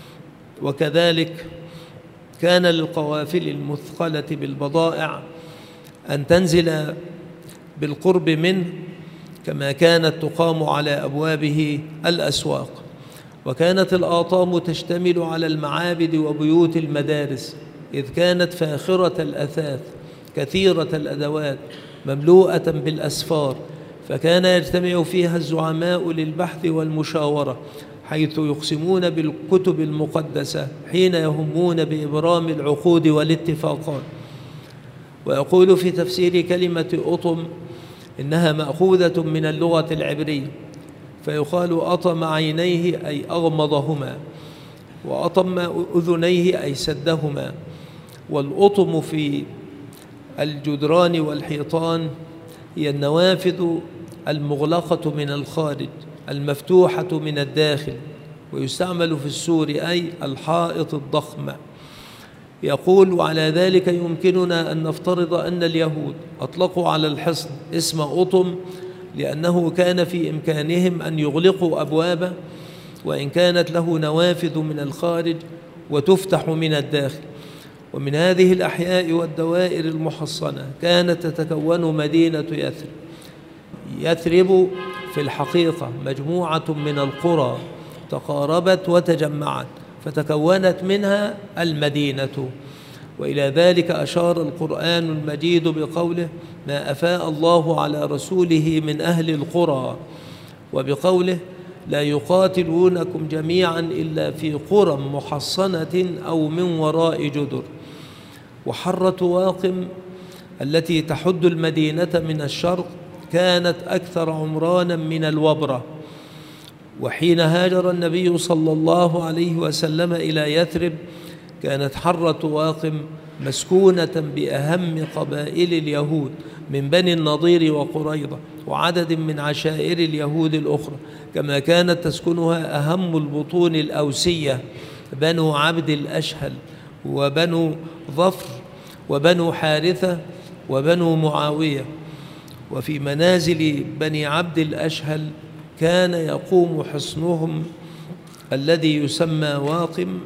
وكذلك كان للقوافل المثقلة بالبضائع أن تنزل بالقرب منه، كما كانت تقام على أبوابه الأسواق. وكانت الآطام تشتمل على المعابد وبيوت المدارس، إذ كانت فاخرة الأثاث كثيرة الأدوات مملوءة بالأسفار، فكان يجتمع فيها الزعماء للبحث والمشاورة، حيث يقسمون بالكتب المقدسة حين يهمون بإبرام العقود والاتفاقات. ويقول في تفسير كلمة أطم إنها مأخوذة من اللغة العبرية، فيقال أطم عينيه أي أغمضهما، وأطم أذنيه أي سدهما. والأطم في الجدران والحيطان هي النوافذ المغلقة من الخارج المفتوحة من الداخل، ويستعمل في السور أي الحائط الضخم. يقول وعلى ذلك يمكننا أن نفترض أن اليهود أطلقوا على الحصن اسم أطم لأنه كان في إمكانهم أن يغلقوا أبوابه، وإن كانت له نوافذ من الخارج وتفتح من الداخل. ومن هذه الأحياء والدوائر المحصنة كانت تتكون مدينة يثرب. يثرب في الحقيقة مجموعة من القرى تقاربت وتجمعت فتكونت منها المدينة. وإلى ذلك أشار القرآن المجيد بقوله ما أفاء الله على رسوله من أهل القرى، وبقوله لا يقاتلونكم جميعا إلا في قرى محصنة أو من وراء جدر. وحرة واقم التي تحد المدينة من الشرق كانت أكثر عمرانا من الوبرة. وحين هاجر النبي صلى الله عليه وسلم إلى يثرب كانت حرة واقم مسكونة بأهم قبائل اليهود من بني النضير وقريظة وعدد من عشائر اليهود الأخرى، كما كانت تسكنها أهم البطون الأوسية بنو عبد الأشهل وبنو ظفر وبنو حارثة وبنو معاوية. وفي منازل بني عبد الأشهل كان يقوم حصنهم الذي يسمى واقم،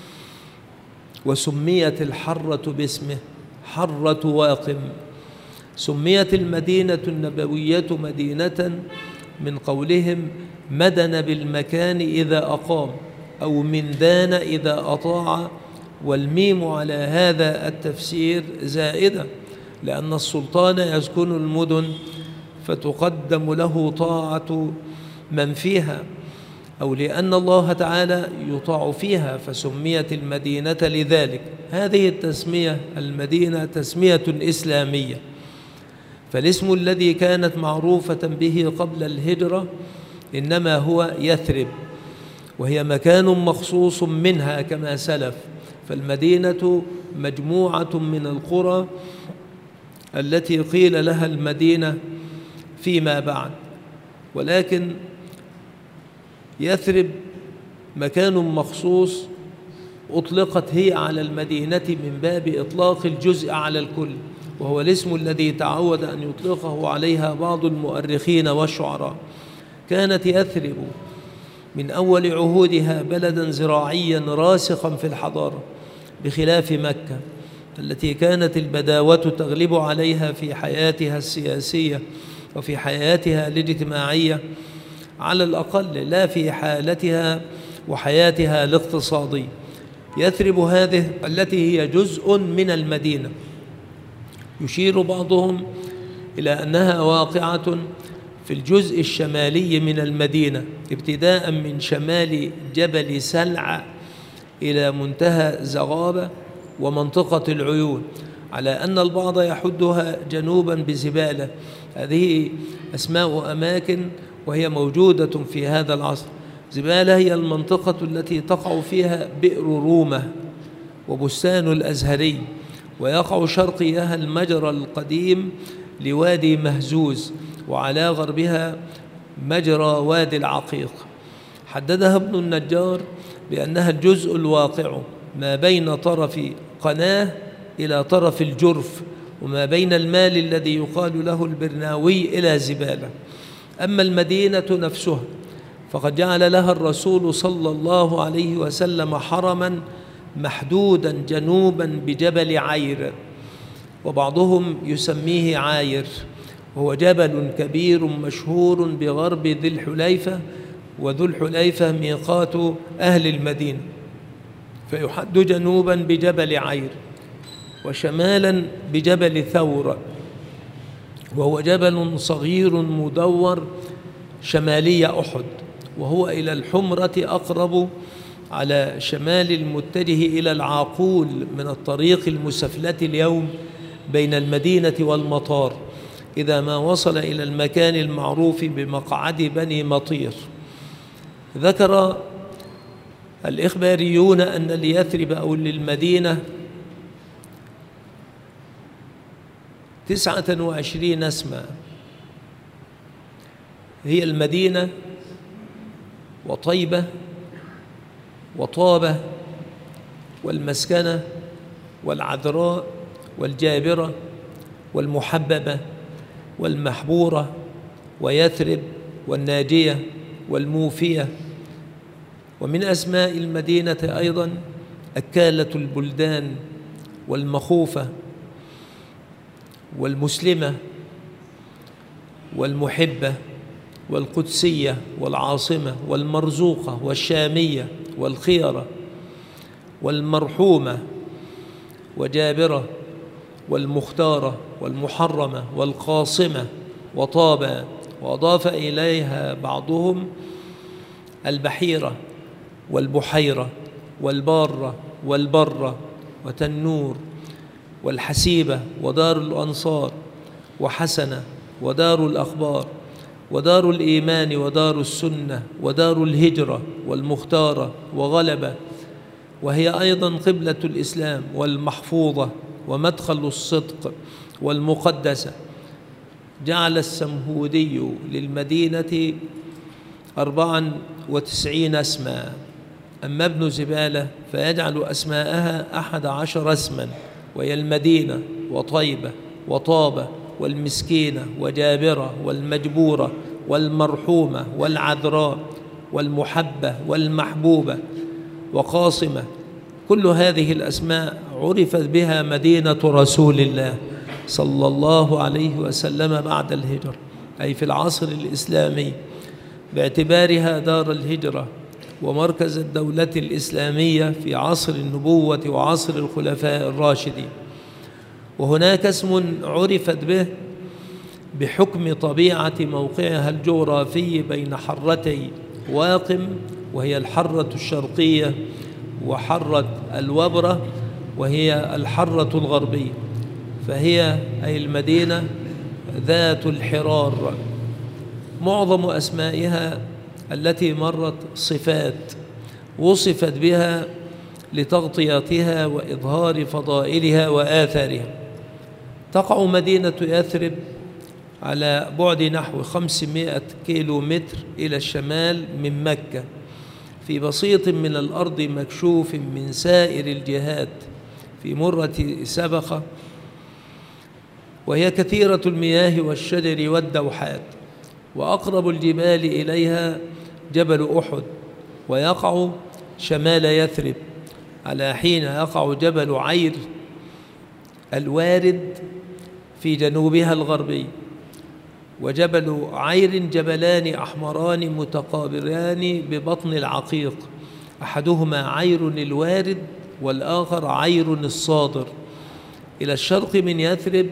وسميت الحرة باسمه حرة واقم. سميت المدينة النبوية مدينة من قولهم مدن بالمكان إذا أقام، أو من دان إذا أطاع، والميم على هذا التفسير زائدة، لأن السلطان يسكن المدن فتقدم له طاعة من فيها، أو لأن الله تعالى يطاع فيها فسميت المدينة لذلك. هذه التسمية المدينة تسمية إسلامية، فالاسم الذي كانت معروفة به قبل الهجرة إنما هو يثرب، وهي مكان مخصوص منها كما سلف. فالمدينة مجموعة من القرى التي قيل لها المدينة فيما بعد، ولكن يثرب مكان مخصوص أطلقت هي على المدينة من باب إطلاق الجزء على الكل، وهو الاسم الذي تعود أن يطلقه عليها بعض المؤرخين والشعراء. كانت يثرب من أول عهودها بلدا زراعيا راسخا في الحضارة، بخلاف مكة التي كانت البداوة تغلب عليها في حياتها السياسية وفي حياتها الاجتماعية على الأقل، لا في حالتها وحياتها الاقتصادية. يثرب هذه التي هي جزء من المدينة يشير بعضهم إلى أنها واقعة في الجزء الشمالي من المدينة، ابتداء من شمال جبل سلع إلى منتهى زغابة ومنطقة العيون، على أن البعض يحدها جنوبا بزبالة. هذه أسماء أماكن وهي موجودة في هذا العصر. زبالة هي المنطقة التي تقع فيها بئر رومة وبستان الأزهري، ويقع شرقيها المجرى القديم لوادي مهزوز، وعلى غربها مجرى وادي العقيق. حددها ابن النجار بأنها الجزء الواقع ما بين طرف قناه إلى طرف الجرف، وما بين المال الذي يقال له البرناوي إلى زبالة. أما المدينة نفسها فقد جعل لها الرسول صلى الله عليه وسلم حرما محدودا جنوبا بجبل عير، وبعضهم يسميه عاير، وهو جبل كبير مشهور بغرب ذي الحليفة، وذو الحليفة ميقات أهل المدينة، فيحد جنوبا بجبل عير وشمالا بجبل ثور، وهو جبل صغير مدور شمالي أحد، وهو إلى الحمرة أقرب على شمال المتجه إلى العاقول من الطريق المسفلة اليوم بين المدينة والمطار، إذا ما وصل إلى المكان المعروف بمقعد بني مطير. ذكر الإخباريون أن ليثرب أو للمدينة تسعة وعشرين اسما، هي المدينة وطيبة وطابة والمسكنة والعذراء والجابرة والمحببة والمحبورة ويثرب والناجية والموفية. ومن أسماء المدينة أيضا أكالة البلدان والمخوفة والمسلمة والمحبة والقدسية والعاصمة والمرزوقة والشامية والخيرة والمرحومة وجابرة والمختارة والمحرمة والقاصمة وطابة. وأضاف إليها بعضهم البحيرة والبحيرة والبارة والبرة وتنور والحسيبة ودار الأنصار وحسنة ودار الأخبار ودار الإيمان ودار السنة ودار الهجرة والمختارة وغلبة، وهي أيضا قبلة الإسلام والمحفوظة ومدخل الصدق والمقدسة. جعل السمهودي للمدينة أربعا وتسعين اسما، أما ابن زبالة فيجعل أسماءها أحد عشر اسما، وهي المدينة وطيبة وطابة والمسكينة وجابرة والمجبورة والمرحومة والعذراء والمحبة والمحبوبة وقاصمة. كل هذه الأسماء عرفت بها مدينة رسول الله صلى الله عليه وسلم بعد الهجرة، أي في العصر الإسلامي، باعتبارها دار الهجرة ومركز الدولة الإسلامية في عصر النبوة وعصر الخلفاء الراشدين. وهناك اسم عرفت به بحكم طبيعة موقعها الجغرافي بين حرتي واقم وهي الحرة الشرقية وحرة الوبرة وهي الحرة الغربية، فهي أي المدينة ذات الحرار. معظم أسمائها التي مرت صفات وصفت بها لتغطيتها وإظهار فضائلها وآثارها. تقع مدينة يثرب على بعد نحو خمسمائة كيلو متر إلى الشمال من مكة، في بسيط من الأرض مكشوف من سائر الجهات في مرة سبخة، وهي كثيرة المياه والشجر والدوحات. وأقرب الجبال إليها جبل أحد، ويقع شمال يثرب، على حين يقع جبل عير الوارد في جنوبها الغربي. وجبل عير جبلان أحمران متقابلان ببطن العقيق، أحدهما عير الوارد والآخر عير الصادر. إلى الشرق من يثرب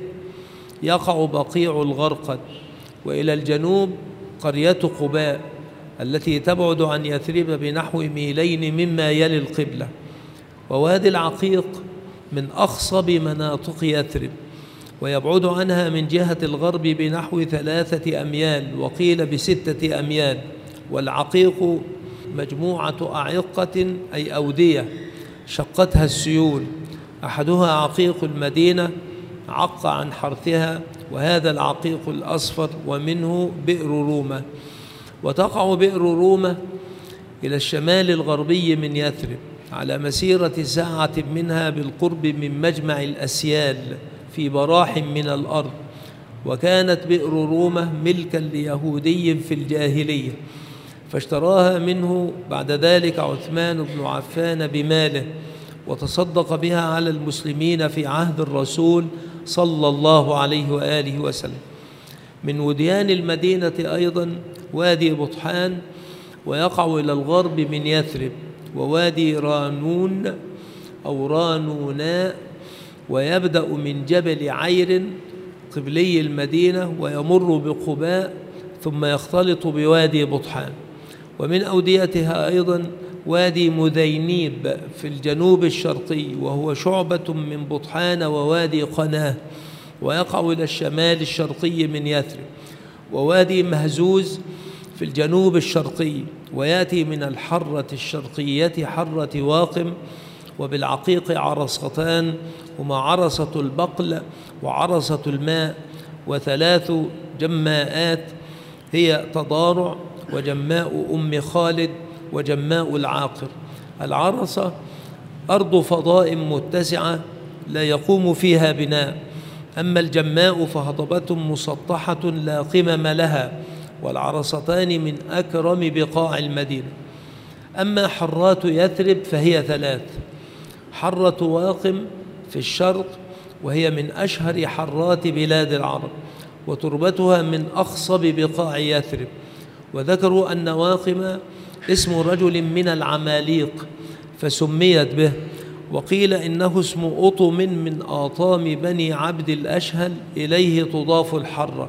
يقع بقيع الغرقد، وإلى الجنوب قرية قباء التي تبعد عن يثرب بنحو ميلين مما يلي القبلة. ووادي العقيق من أخصب مناطق يثرب، ويبعد عنها من جهة الغرب بنحو ثلاثة أميال وقيل بستة أميال. والعقيق مجموعة أعقة أي أودية شقتها السيول، أحدها عقيق المدينة عق عن حرثها، وهذا العقيق الأصفر، ومنه بئر رومة. وتقع بئر رومة إلى الشمال الغربي من يثرب على مسيرة ساعة منها بالقرب من مجمع الأسيال في براح من الأرض. وكانت بئر رومة ملكا ليهودي في الجاهلية، فاشتراها منه بعد ذلك عثمان بن عفان بماله، وتصدق بها على المسلمين في عهد الرسول صلى الله عليه وآله وسلم. من وديان المدينة أيضا وادي بطحان، ويقع إلى الغرب من يثرب، ووادي رانون أو رانوناء، ويبدأ من جبل عير قبلي المدينة ويمر بقباء ثم يختلط بوادي بطحان. ومن أوديتها أيضا وادي مذينيب في الجنوب الشرقي، وهو شعبة من بطحان ووادي قناه، ويقع إلى الشمال الشرقي من يثرب. ووادي مهزوز في الجنوب الشرقي، ويأتي من الحرة الشرقية حرة واقم. وبالعقيق عرصتان، هما عرصة البقل وعرصة الماء، وثلاث جماءات هي تضارع وجماء أم خالد وجماء العاقر. العرصة أرض فضاء متسعة لا يقوم فيها بناء، أما الجماء فهضبة مسطحة لا قمم لها، والعرصتان من أكرم بقاع المدينة. أما حرات يثرب فهي ثلاث: حرة واقم في الشرق، وهي من أشهر حرات بلاد العرب، وتربتها من أخصب بقاع يثرب. وذكروا أن واقم اسم رجل من العماليق فسميت به، وقيل إنه اسم أطم من آطام بني عبد الأشهل إليه تضاف الحرة.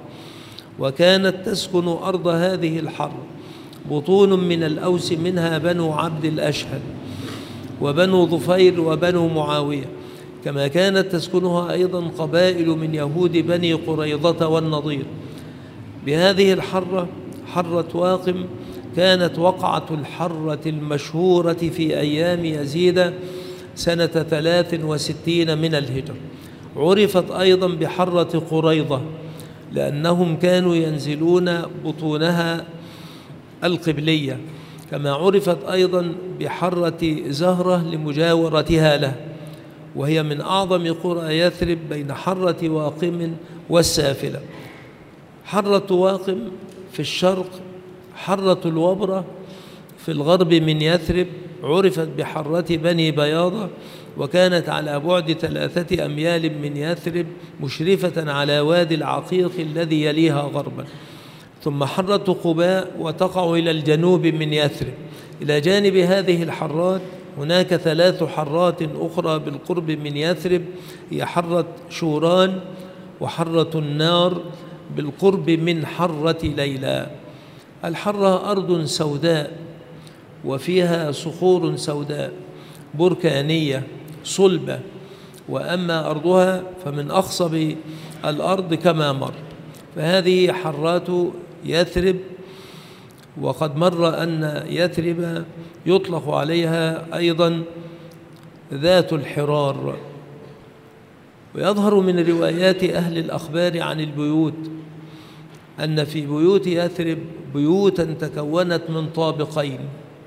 وكانت تسكن أرض هذه الحرة بطون من الأوس، منها بنو عبد الأشهل وبنو ظفير وبنو معاوية، كما كانت تسكنها أيضا قبائل من يهود بني قريظة والنضير. بهذه الحرة حرة واقم كانت وقعة الحرة المشهورة في أيام يزيد سنة ثلاث وستين من الهجرة. عرفت أيضا بحرة قريظة لأنهم كانوا ينزلون بطونها القبلية، كما عرفت أيضا بحرة زهرة لمجاورتها له، وهي من أعظم قرى يثرب بين حرة واقم والسافلة. حرة واقم في الشرق، حرة الوبرة في الغرب من يثرب، عرفت بحرة بني بياضة، وكانت على بعد ثلاثة أميال من يثرب مشرفة على وادي العقيق الذي يليها غربا. ثم حرة قباء، وتقع إلى الجنوب من يثرب. إلى جانب هذه الحرات هناك ثلاث حرات أخرى بالقرب من يثرب، هي حرة شوران وحرة النار بالقرب من حرة ليلى. الحرة أرض سوداء وفيها صخور سوداء بركانية صلبة، وأما أرضها فمن أخصب الأرض كما مر. فهذه حرات يثرب. وقد مر أن يثرب يطلق عليها أيضا ذات الحرار. ويظهر من روايات أهل الأخبار عن البيوت أن في بيوت يثرب بيوتا تكونت من طابقين،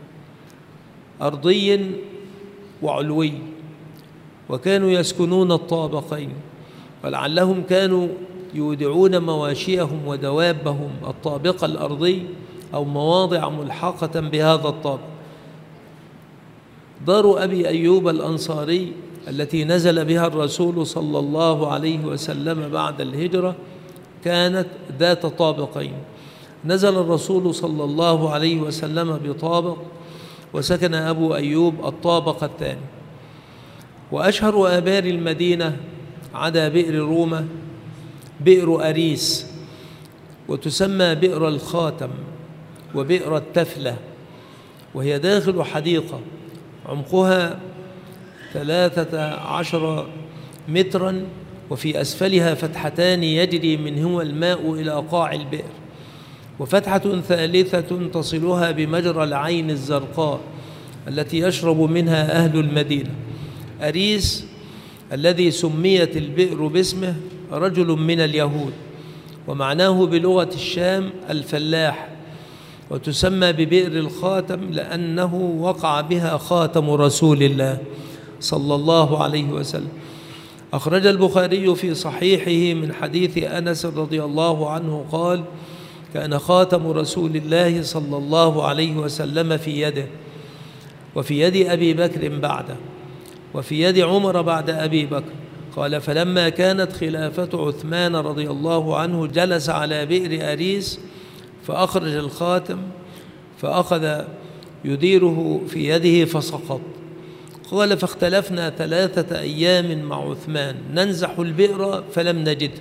أرضي وعلوي، وكانوا يسكنون الطابقين، ولعلهم كانوا يودعون مواشيهم ودوابهم الطابق الأرضي أو مواضع ملحقة بهذا الطابق. دار أبي أيوب الأنصاري التي نزل بها الرسول صلى الله عليه وسلم بعد الهجرة كانت ذات طابقين. نزل الرسول صلى الله عليه وسلم بطابق، وسكن أبو أيوب الطابق الثاني. وأشهر آبار المدينة عدا بئر رومة بئر أريس، وتسمى بئر الخاتم وبئر التفلة، وهي داخل حديقة عمقها ثلاثة عشر مترا، وفي أسفلها فتحتان يجري منهما الماء إلى قاع البئر، وفتحة ثالثة تصلها بمجرى العين الزرقاء التي يشرب منها أهل المدينة. أريس الذي سميت البئر باسمه رجل من اليهود، ومعناه بلغة الشام الفلاح، وتسمى ببئر الخاتم لأنه وقع بها خاتم رسول الله صلى الله عليه وسلم. أخرج البخاري في صحيحه من حديث أنس رضي الله عنه قال: كان خاتم رسول الله صلى الله عليه وسلم في يده، وفي يد أبي بكر بعده، وفي يد عمر بعد أبي بكر. قال: فلما كانت خلافة عثمان رضي الله عنه جلس على بئر أريس فأخرج الخاتم فأخذ يديره في يده فسقط. قال: فاختلفنا ثلاثة أيام مع عثمان ننزح البئر فلم نجده،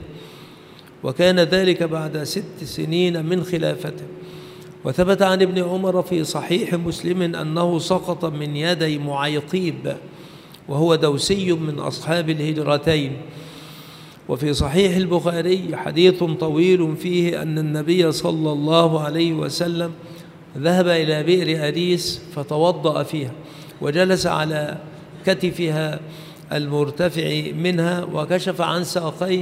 وكان ذلك بعد ست سنين من خلافته. وثبت عن ابن عمر في صحيح مسلم أنه سقط من يدي معيقيب، وهو دوسي من أصحاب الهجرتين. وفي صحيح البخاري حديث طويل فيه أن النبي صلى الله عليه وسلم ذهب إلى بئر أريس فتوضأ فيها، وجلس على كتفها المرتفع منها وكشف عن ساقيه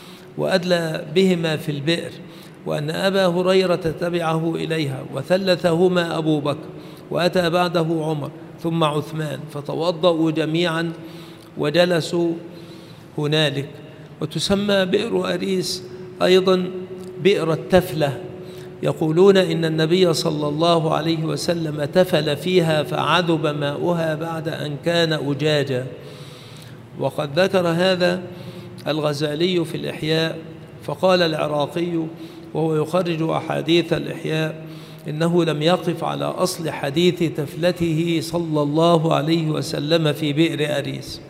وأدلى بهما في البئر، وأن أبا هريرة تبعه إليها، وثلثهما أبو بكر، وأتى بعده عمر ثم عثمان، فتوضأوا جميعا وجلسوا هنالك. وتسمى بئر أريس أيضا بئر التفلة. يقولون إن النبي صلى الله عليه وسلم تفل فيها فعذب ماؤها بعد أن كان أجاجا. وقد ذكر هذا الغزالي في الإحياء، فقال العراقي وهو يخرج أحاديث الإحياء: إنه لم يقف على أصل حديث تفلته صلى الله عليه وسلم في بئر أريس.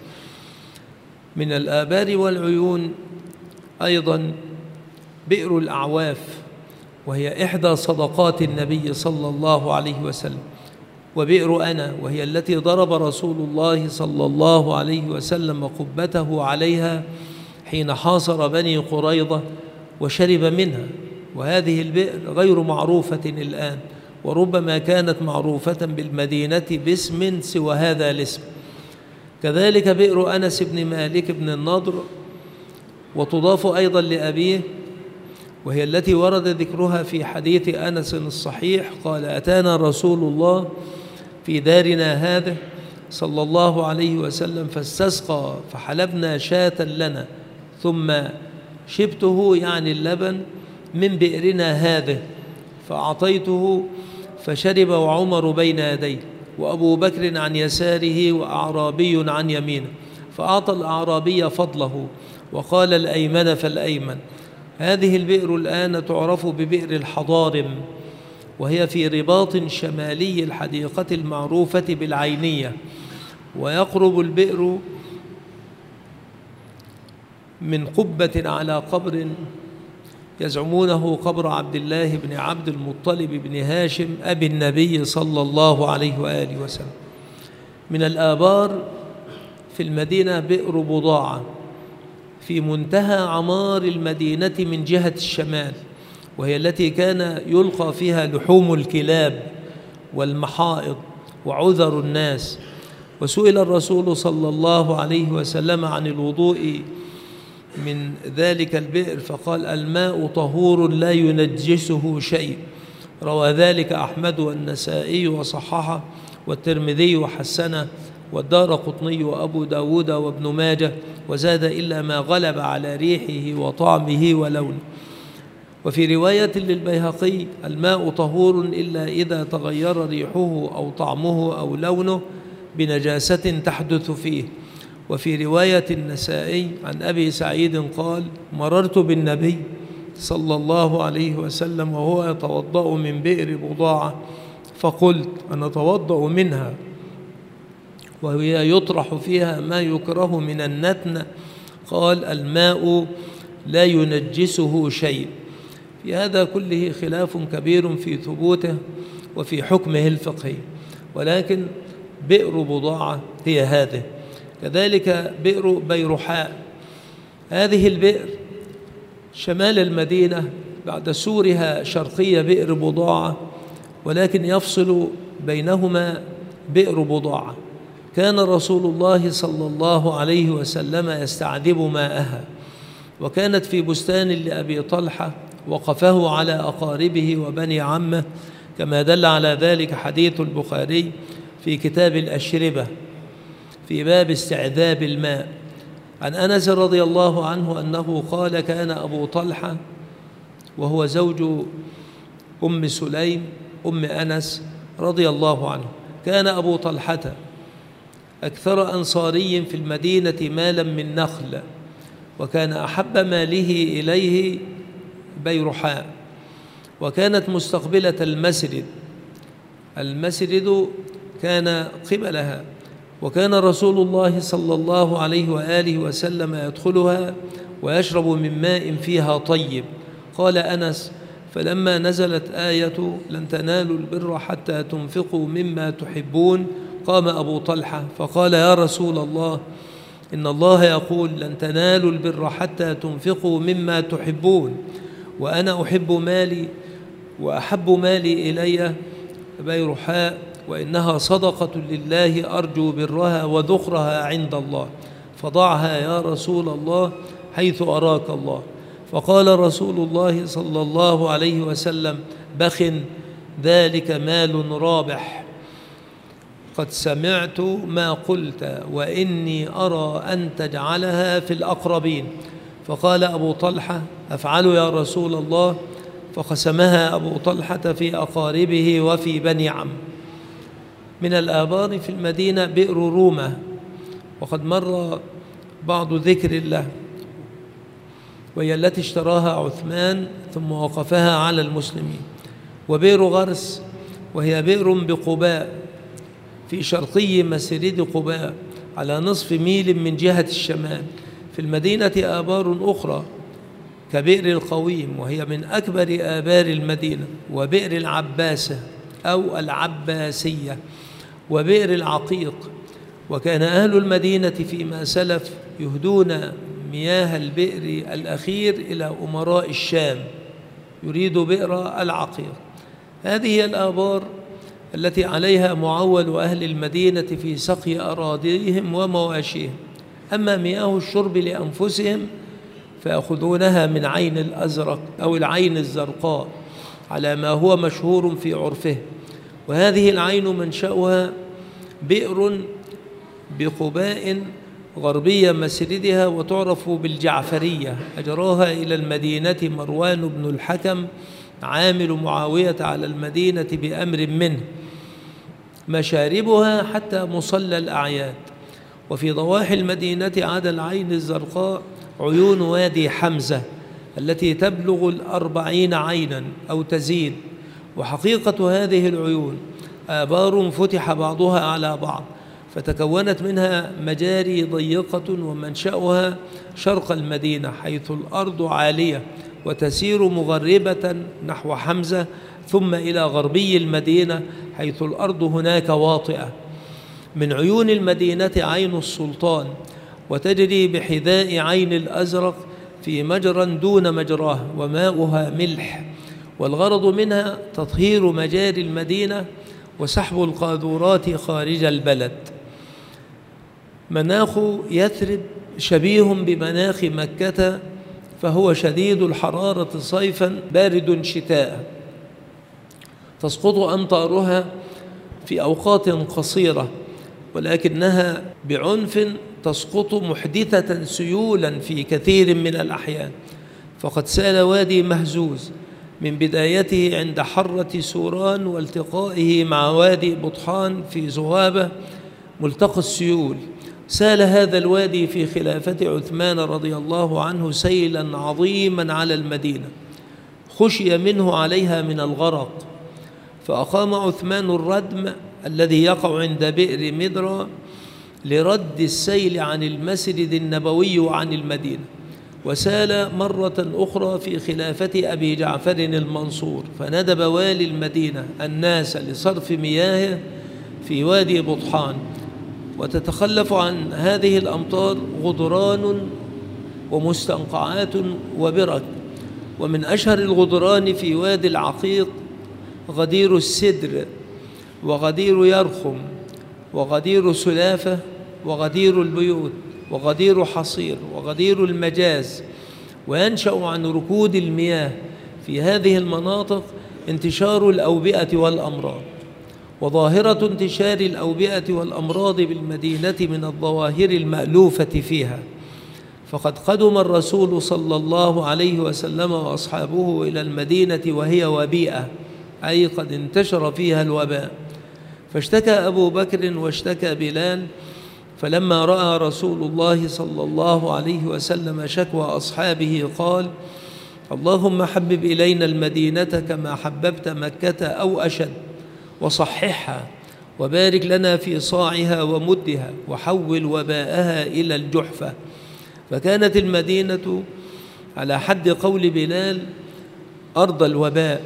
من الآبار والعيون أيضا بئر الأعواف، وهي إحدى صدقات النبي صلى الله عليه وسلم، وبئر أنا، وهي التي ضرب رسول الله صلى الله عليه وسلم قبته عليها حين حاصر بني قريظة وشرب منها. وهذه البئر غير معروفة الآن، وربما كانت معروفة بالمدينة باسم سوى هذا الاسم. كذلك بئر أنس بن مالك بن النضر، وتضاف أيضا لأبيه، وهي التي ورد ذكرها في حديث أنس الصحيح قال: أتانا رسول الله في دارنا هذا صلى الله عليه وسلم فاستسقى فحلبنا شاة لنا ثم شبته، يعني اللبن، من بئرنا هذا فأعطيته فشرب، وعمر بين يديه وأبو بكر عن يساره وأعرابي عن يمينه، فأعطى الأعرابي فضله وقال: الأيمن فالأيمن. هذه البئر الآن تعرف ببئر الحضارم، وهي في رباط شمالي الحديقة المعروفة بالعينية. ويقرب البئر من قبة على قبر يزعمونه قبر عبد الله بن عبد المطلب بن هاشم أبي النبي صلى الله عليه وآله وسلم. من الآبار في المدينة بئر بضاعة في منتهى عمار المدينة من جهة الشمال، وهي التي كان يلقى فيها لحوم الكلاب والمحائض وعذر الناس. وسئل الرسول صلى الله عليه وسلم عن الوضوء من ذلك البئر فقال: الماء طهور لا ينجسه شيء. روى ذلك أحمد والنسائي وصححه والترمذي وحسنه والدارقطني وأبو داود وابن ماجه، وزاد: إلا ما غلب على ريحه وطعمه ولونه. وفي رواية للبيهقي: الماء طهور إلا إذا تغير ريحه أو طعمه أو لونه بنجاسة تحدث فيه. وفي رواية النسائي عن أبي سعيد قال: مررت بالنبي صلى الله عليه وسلم وهو يتوضأ من بئر بضاعة، فقلت: أنا أتوضأ منها وهي يطرح فيها ما يكره من النتن. قال: الماء لا ينجسه شيء. في هذا كله خلاف كبير في ثبوته وفي حكمه الفقهي، ولكن بئر بضاعة هي هذه. كذلك بئر بيرحاء، هذه البئر شمال المدينة بعد سورها شرقية بئر بضاعة، ولكن يفصل بينهما بئر بضاعة. كان رسول الله صلى الله عليه وسلم يستعذب ماءها، وكانت في بستان لأبي طلحة وقفه على أقاربه وبني عمه، كما دل على ذلك حديث البخاري في كتاب الأشربة في باب استعذاب الماء عن أنس رضي الله عنه أنه قال: كان أبو طلحة وهو زوج أم سليم أم أنس رضي الله عنه، كان أبو طلحة أكثر أنصاري في المدينة مالا من نخل، وكان أحب ماله إليه بيرحاء، وكانت مستقبلة المسجد، المسجد كان قبلها، وكان رسول الله صلى الله عليه وآله وسلم يدخلها ويشرب من ماء فيها طيب. قال أنس: فلما نزلت آية لن تنالوا البر حتى تنفقوا مما تحبون، قام أبو طلحة فقال: يا رسول الله، إن الله يقول لن تنالوا البر حتى تنفقوا مما تحبون، وأنا أحب مالي وأحب مالي إلي بيرحاء، وإنها صدقة لله أرجو برها وذخرها عند الله، فضعها يا رسول الله حيث أراك الله. فقال رسول الله صلى الله عليه وسلم: بخ، ذلك مال رابح، قد سمعت ما قلت، وإني أرى أن تجعلها في الأقربين. فقال أبو طلحة: أفعل يا رسول الله. فقسمها أبو طلحة في أقاربه وفي بني عم. من الآبار في المدينة بئر رومة، وقد مر بعض ذكر الله، وهي التي اشتراها عثمان ثم وقفها على المسلمين. وبئر غرس، وهي بئر بقباء في شرقي مسجد قباء على نصف ميل من جهة الشمال. في المدينة آبار أخرى كبئر القويم، وهي من أكبر آبار المدينة، وبئر العباسة أو العباسية، وبئر العقيق. وكان أهل المدينة فيما سلف يهدون مياه البئر الأخير إلى أمراء الشام، يريد بئر العقيق. هذه هي الآبار التي عليها معول أهل المدينة في سقي أراضيهم ومواشيهم. أما مياه الشرب لأنفسهم فيأخذونها من عين الأزرق أو العين الزرقاء على ما هو مشهور في عرفه. وهذه العين منشأها بئر بقباء غربية مسردها، وتعرف بالجعفرية، أجراها إلى المدينة مروان بن الحكم عامل معاوية على المدينة بأمر منه، مشاربها حتى مصلى الأعياد. وفي ضواحي المدينة عدا العين الزرقاء عيون وادي حمزة التي تبلغ الأربعين عينا أو تزيد، وحقيقة هذه العيون آبار فتح بعضها على بعض، فتكونت منها مجاري ضيقة ومنشأها شرق المدينة حيث الأرض عالية وتسير مغربة نحو حمزة، ثم إلى غربي المدينة حيث الأرض هناك واطئة. من عيون المدينة عين السلطان، وتجري بحذاء عين الأزرق في مجرى دون مجراه وماؤها ملح، والغرض منها تطهير مجاري المدينة وسحب القاذورات خارج البلد. مناخ يثرب شبيه بمناخ مكة، فهو شديد الحرارة صيفا بارد شتاء، تسقط أمطارها في أوقات قصيرة، ولكنها بعنف تسقط محدثة سيولا في كثير من الأحيان. فقد سال وادي مهزوز من بدايته عند حرة سوران والتقائه مع وادي بطحان في زغابة ملتقى السيول. سال هذا الوادي في خلافة عثمان رضي الله عنه سيلا عظيما على المدينة، خشي منه عليها من الغرق، فأقام عثمان الردم الذي يقع عند بئر مدرى لرد السيل عن المسجد النبوي وعن المدينة. وسال مرة أخرى في خلافة أبي جعفر المنصور، فندب والي المدينة الناس لصرف مياهه في وادي بطحان، وتتخلف عن هذه الأمطار غدران ومستنقعات وبرك. ومن أشهر الغدران في وادي العقيق غدير السدر، وغدير يرخم، وغدير سلافة، وغدير البيوت، وغدير حصير، وغدير المجاز. وينشأ عن ركود المياه في هذه المناطق انتشار الأوبئة والأمراض. وظاهرة انتشار الأوبئة والأمراض بالمدينة من الظواهر المألوفة فيها، فقد قدم الرسول صلى الله عليه وسلم وأصحابه إلى المدينة وهي وبيئة، أي قد انتشر فيها الوباء. فاشتكى أبو بكر واشتكى بلال، فلما رأى رسول الله صلى الله عليه وسلم شكوى أصحابه قال: اللهم حبب إلينا المدينة كما حببت مكة أو أشد، وصححها، وبارك لنا في صاعها ومدها، وحول وباءها إلى الجحفة. فكانت المدينة على حد قول بلال أرض الوباء.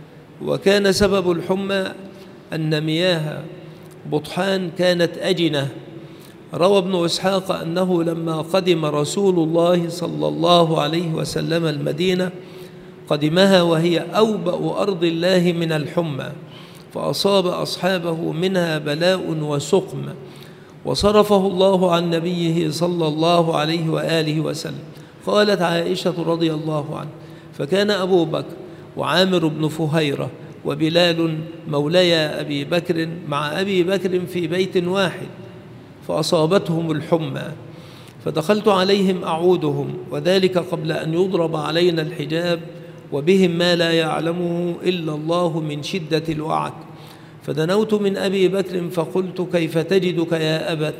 وكان سبب الحمى أن مياه بطحان كانت أجنة. روى ابن إسحاق أنه لما قدم رسول الله صلى الله عليه وسلم المدينة قدمها وهي أوبأ أرض الله من الحمى، فأصاب أصحابه منها بلاء وسقم، وصرفه الله عن نبيه صلى الله عليه وآله وسلم. قالت عائشة رضي الله عنها: فكان أبو بكر وعامر بن فهيرة وبلال موليا أبي بكر مع أبي بكر في بيت واحد، فأصابتهم الحمى، فدخلت عليهم أعودهم، وذلك قبل أن يضرب علينا الحجاب، وبهم ما لا يعلمه إلا الله من شدة الوعك. فدنوت من أبي بكر فقلت: كيف تجدك يا أبت؟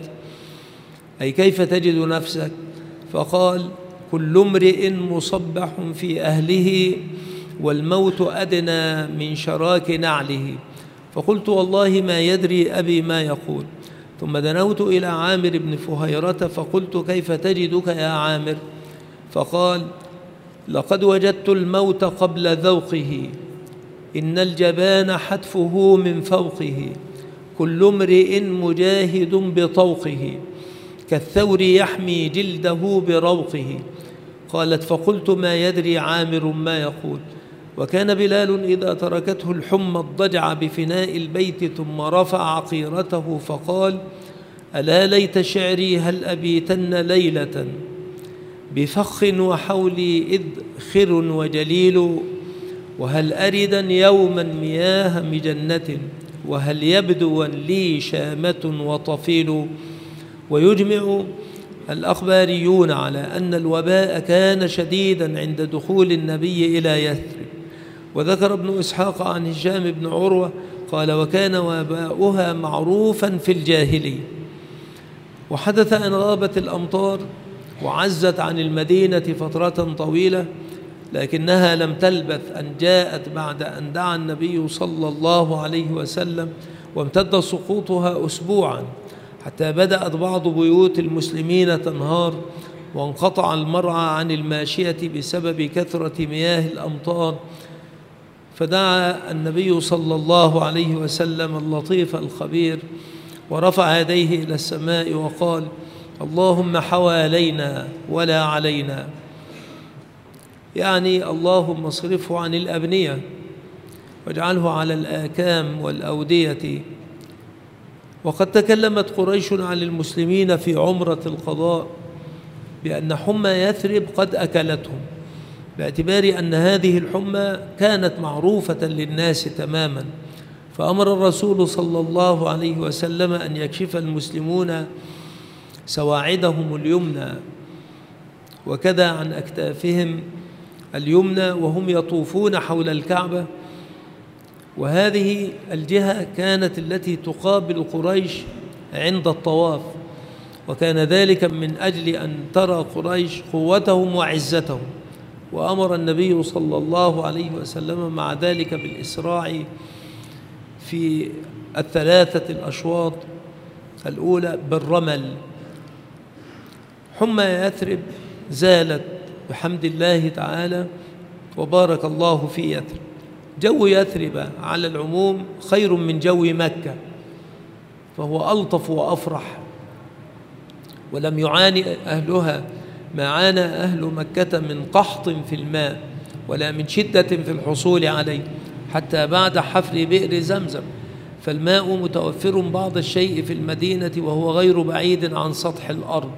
أي كيف تجد نفسك؟ فقال: كل امرئ مصبح في أهله، والموت أدنى من شراك نعله. فقلت: والله ما يدري أبي ما يقول. ثم دنوت إلى عامر بن فهيرة فقلت: كيف تجدك يا عامر؟ فقال: لقد وجدت الموت قبل ذوقه، إن الجبان حتفه من فوقه، كل امرئ مجاهد بطوقه، كالثور يحمي جلده بروقه. قالت: فقلت: ما يدري عامر ما يقول. وكان بلال إذا تركته الحمى اضطجع بفناء البيت ثم رفع عقيرته فقال: ألا ليت شعري هل أبيتن ليلة بفخ وحولي إذ خر وجليل، وهل أردا يوما مياه مجنة، وهل يبدو لي شامة وطفيل. ويجمع الأخباريون على أن الوباء كان شديدا عند دخول النبي إلى يثرب. وذكر ابن إسحاق عن هشام بن عروة قال: وكان وباؤها معروفا في الجاهلية. وحدث أن غابت الأمطار وعزت عن المدينة فترة طويلة، لكنها لم تلبث أن جاءت بعد أن دعا النبي صلى الله عليه وسلم، وامتد سقوطها أسبوعا حتى بدأت بعض بيوت المسلمين تنهار، وانقطع المرعى عن الماشية بسبب كثرة مياه الأمطار. فدعا النبي صلى الله عليه وسلم اللطيف الخبير ورفع يديه إلى السماء وقال: اللهم حوالينا ولا علينا، يعني اللهم اصرفه عن الأبنية واجعله على الآكام والأودية. وقد تكلمت قريش عن المسلمين في عمرة القضاء بأن حمى يثرب قد أكلتهم، باعتبار أن هذه الحمى كانت معروفة للناس تماما، فأمر الرسول صلى الله عليه وسلم أن يكشف المسلمون سواعدهم اليمنى وكذا عن أكتافهم اليمنى وهم يطوفون حول الكعبة، وهذه الجهة كانت التي تقابل قريش عند الطواف، وكان ذلك من أجل أن ترى قريش قوتهم وعزتهم. وأمر النبي صلى الله عليه وسلم مع ذلك بالإسراع في الثلاثة الأشواط الأولى بالرمل. حمى يثرب زالت بحمد الله تعالى، وبارك الله في يثرب. جو يثرب على العموم خير من جو مكة، فهو ألطف وأفرح، ولم يعاني أهلها ما عانى أهل مكة من قحط في الماء ولا من شدة في الحصول عليه، حتى بعد حفر بئر زمزم فالماء متوفر بعض الشيء في المدينة وهو غير بعيد عن سطح الأرض،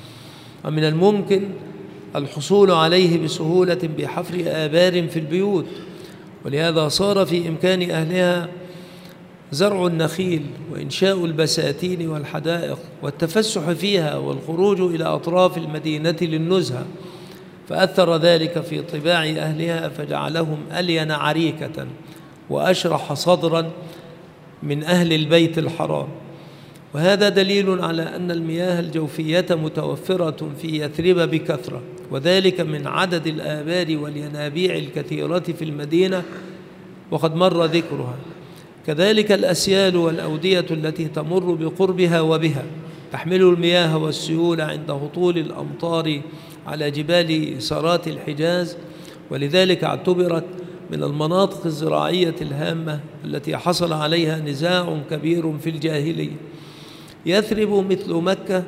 ومن الممكن الحصول عليه بسهولة بحفر آبار في البيوت، ولهذا صار في إمكان أهلها زرع النخيل وإنشاء البساتين والحدائق والتفسح فيها والخروج إلى أطراف المدينة للنزهة، فأثر ذلك في طباع أهلها فجعلهم ألين عريكة وأشرح صدرا من أهل البيت الحرام. وهذا دليل على أن المياه الجوفية متوفرة في يثرب بكثرة، وذلك من عدد الآبار والينابيع الكثيرة في المدينة وقد مر ذكرها. كذلك الأسيال والأودية التي تمر بقربها وبها تحمل المياه والسيول عند هطول الأمطار على جبال سارات الحجاز، ولذلك اعتبرت من المناطق الزراعية الهامة التي حصل عليها نزاع كبير في الجاهلية. يثرب مثل مكة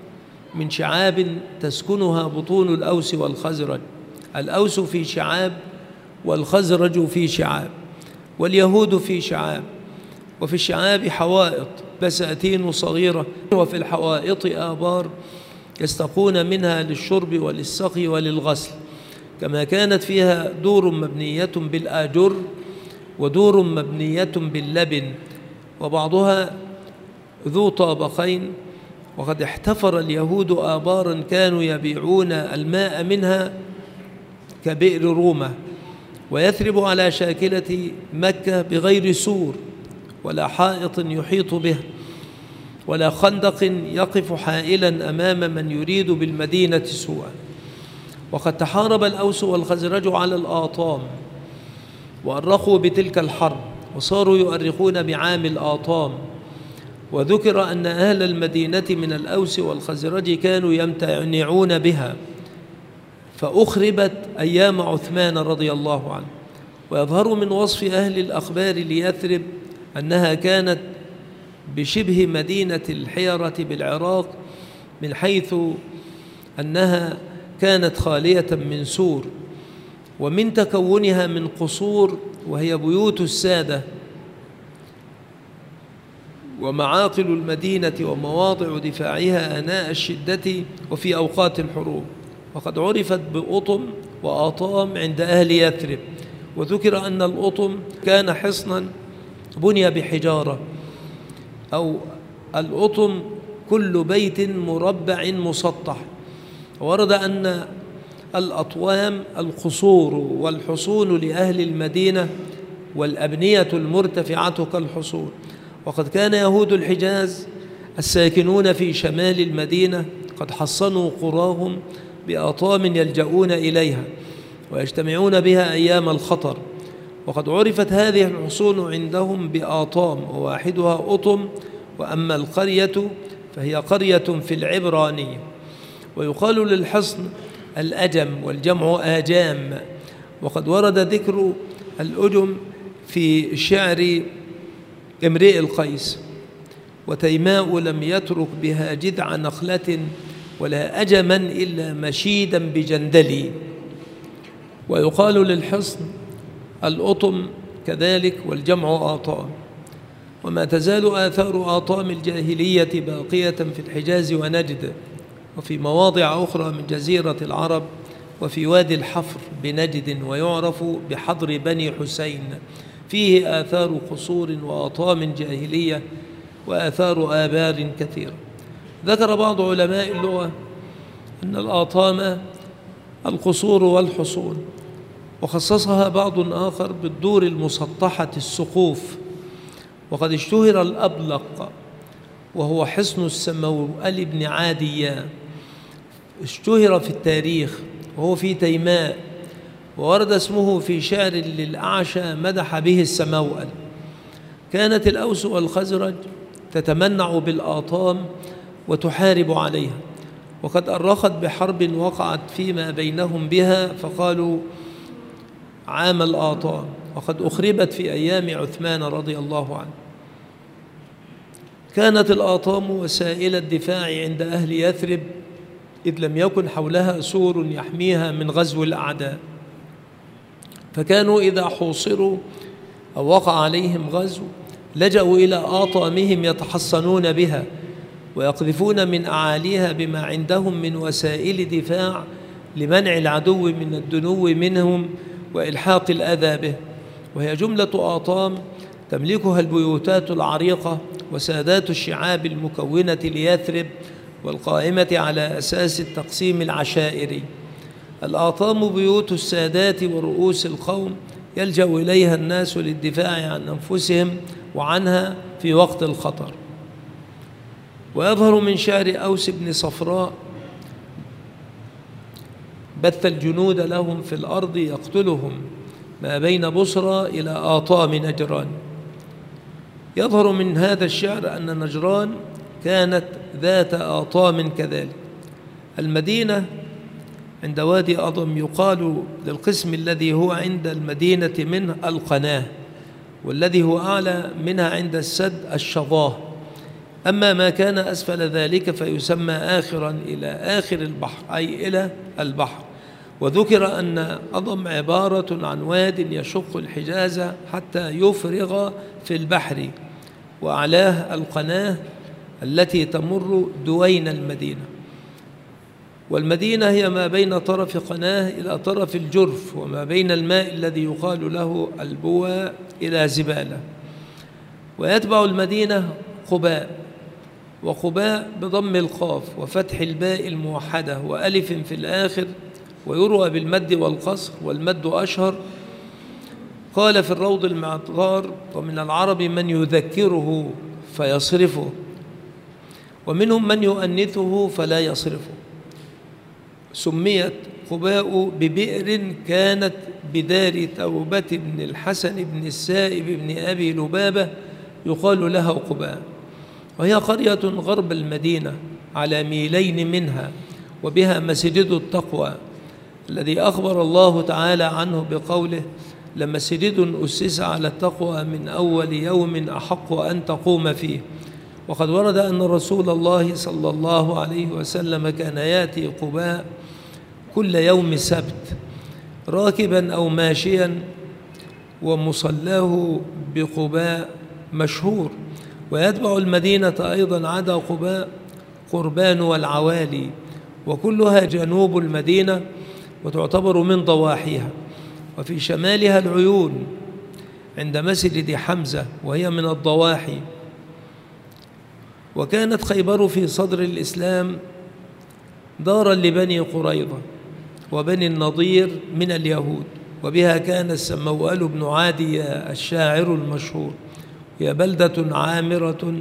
من شعاب تسكنها بطون الأوس والخزرج، الأوس في شعاب والخزرج في شعاب واليهود في شعاب، وفي الشعاب حوائط بساتين صغيرة، وفي الحوائط آبار يستقون منها للشرب وللسقي وللغسل، كما كانت فيها دور مبنية بالآجر ودور مبنية باللبن وبعضها ذو طابقين. وقد احتفر اليهود آبارا كانوا يبيعون الماء منها كبئر رومة. ويثرب على شاكلة مكة بغير سور ولا حائط يحيط به ولا خندق يقف حائلا أمام من يريد بالمدينة سوءا. وقد تحارب الأوس والخزرج على الآطام وأرخوا بتلك الحرب وصاروا يؤرخون بعام الآطام. وذكر أن أهل المدينة من الأوس والخزرج كانوا يمتنعون بها، فأخربت أيام عثمان رضي الله عنه. ويظهر من وصف أهل الأخبار ليثرب أنها كانت بشبه مدينة الحيرة بالعراق، من حيث أنها كانت خالية من سور، ومن تكونها من قصور وهي بيوت السادة ومعاقل المدينة ومواضع دفاعها آناء الشدة وفي أوقات الحروب. وقد عرفت بأطم وآطام عند أهل يثرب. وذكر أن الأطم كان حصنا بني بحجارة، أو الأطم كل بيت مربع مسطح. ورد أن الأطوام القصور والحصون لأهل المدينة والأبنية المرتفعة كالحصون. وقد كان يهود الحجاز الساكنون في شمال المدينة قد حصنوا قراهم بأطام يلجؤون إليها، ويجتمعون بها أيام الخطر. وقد عرفت هذه الحصون عندهم بآطام، وواحدها أطم، وأما القرية فهي قرية في العبرانية. ويقال للحصن الأجم، والجمع آجام. وقد ورد ذكر الأجم في شعر امرئ القيس: وتيماء لم يترك بها جذع نخلة ولا أجما إلا مشيدا بجندلي. ويقال للحصن الأطم كذلك، والجمع آطام. وما تزال آثار آطام الجاهلية باقية في الحجاز ونجد، وفي مواضع أخرى من جزيرة العرب، وفي وادي الحفر بنجد، ويعرف بحضر بني حسين، فيه آثار قصور وآطام جاهلية وآثار آبار كثيرة. ذكر بعض علماء اللغة أن الآطام القصور والحصون، وخصصها بعض آخر بالدور المسطحة السقوف. وقد اشتهر الأبلق وهو حصن السموأل بن عادية، اشتهر في التاريخ وهو في تيماء، وورد اسمه في شعر للأعشى مدح به السموأل. كانت الأوس والخزرج تتمنع بالآطام وتحارب عليها، وقد أرخت بحرب وقعت فيما بينهم بها، فقالوا عام الآطام، وقد أخربت في أيام عثمان رضي الله عنه. كانت الآطام وسائل الدفاع عند أهل يثرب، إذ لم يكن حولها سور يحميها من غزو الأعداء، فكانوا إذا حوصروا أو وقع عليهم غزو لجأوا إلى آطامهم يتحصنون بها، ويقذفون من أعاليها بما عندهم من وسائل دفاع لمنع العدو من الدنو منهم وإلحاق الأذى به. وهي جملة آطام تملكها البيوتات العريقة وسادات الشعاب المكونة ليثرب، والقائمة على أساس التقسيم العشائري. الآطام بيوت السادات ورؤوس القوم يلجأ إليها الناس للدفاع عن أنفسهم وعنها في وقت الخطر. ويظهر من شعر أوس بن صفراء: بث الجنود لهم في الأرض يقتلهم ما بين بصرى إلى آطام نجران. يظهر من هذا الشعر أن نجران كانت ذات آطام كذلك. المدينة عند وادي أضم يقال للقسم الذي هو عند المدينة منه القناة، والذي هو أعلى منها عند السد الشظاه. أما ما كان أسفل ذلك فيسمى آخرا إلى آخر البحر، أي إلى البحر. وذكر أن أضم عبارة عن واد يشق الحجاز حتى يفرغ في البحر، وأعلاه القناة التي تمر دوين المدينة. والمدينة هي ما بين طرف قناه إلى طرف الجرف، وما بين الماء الذي يقال له البوى إلى زبالة. ويتبع المدينة قباء، وقباء بضم القاف وفتح الباء الموحدة وألف في الآخر، ويروى بالمد والقصر، والمد أشهر. قال في الروض المعطار: ومن العرب من يذكره فيصرفه، ومنهم من يؤنثه فلا يصرفه. سميت قباء ببئر كانت بدار توبة بن الحسن بن السائب بن أبي لبابة، يقال لها قباء. وهي قرية غرب المدينة على ميلين منها، وبها مسجد التقوى الذي أخبر الله تعالى عنه بقوله: لمسجد أسس على التقوى من أول يوم أحق أن تقوم فيه. وقد ورد أن رسول الله صلى الله عليه وسلم كان يأتي قباء كل يوم سبت راكبا أو ماشيا، ومصلاه بقباء مشهور. ويتبع المدينة أيضا عدا قباء قربان والعوالي، وكلها جنوب المدينة وتعتبر من ضواحيها. وفي شمالها العيون عند مسجد حمزة، وهي من الضواحي. وكانت خيبر في صدر الإسلام دارا لبني قريظة وبني النضير من اليهود، وبها كان السموأل بن عادية الشاعر المشهور. هي بلدة عامرة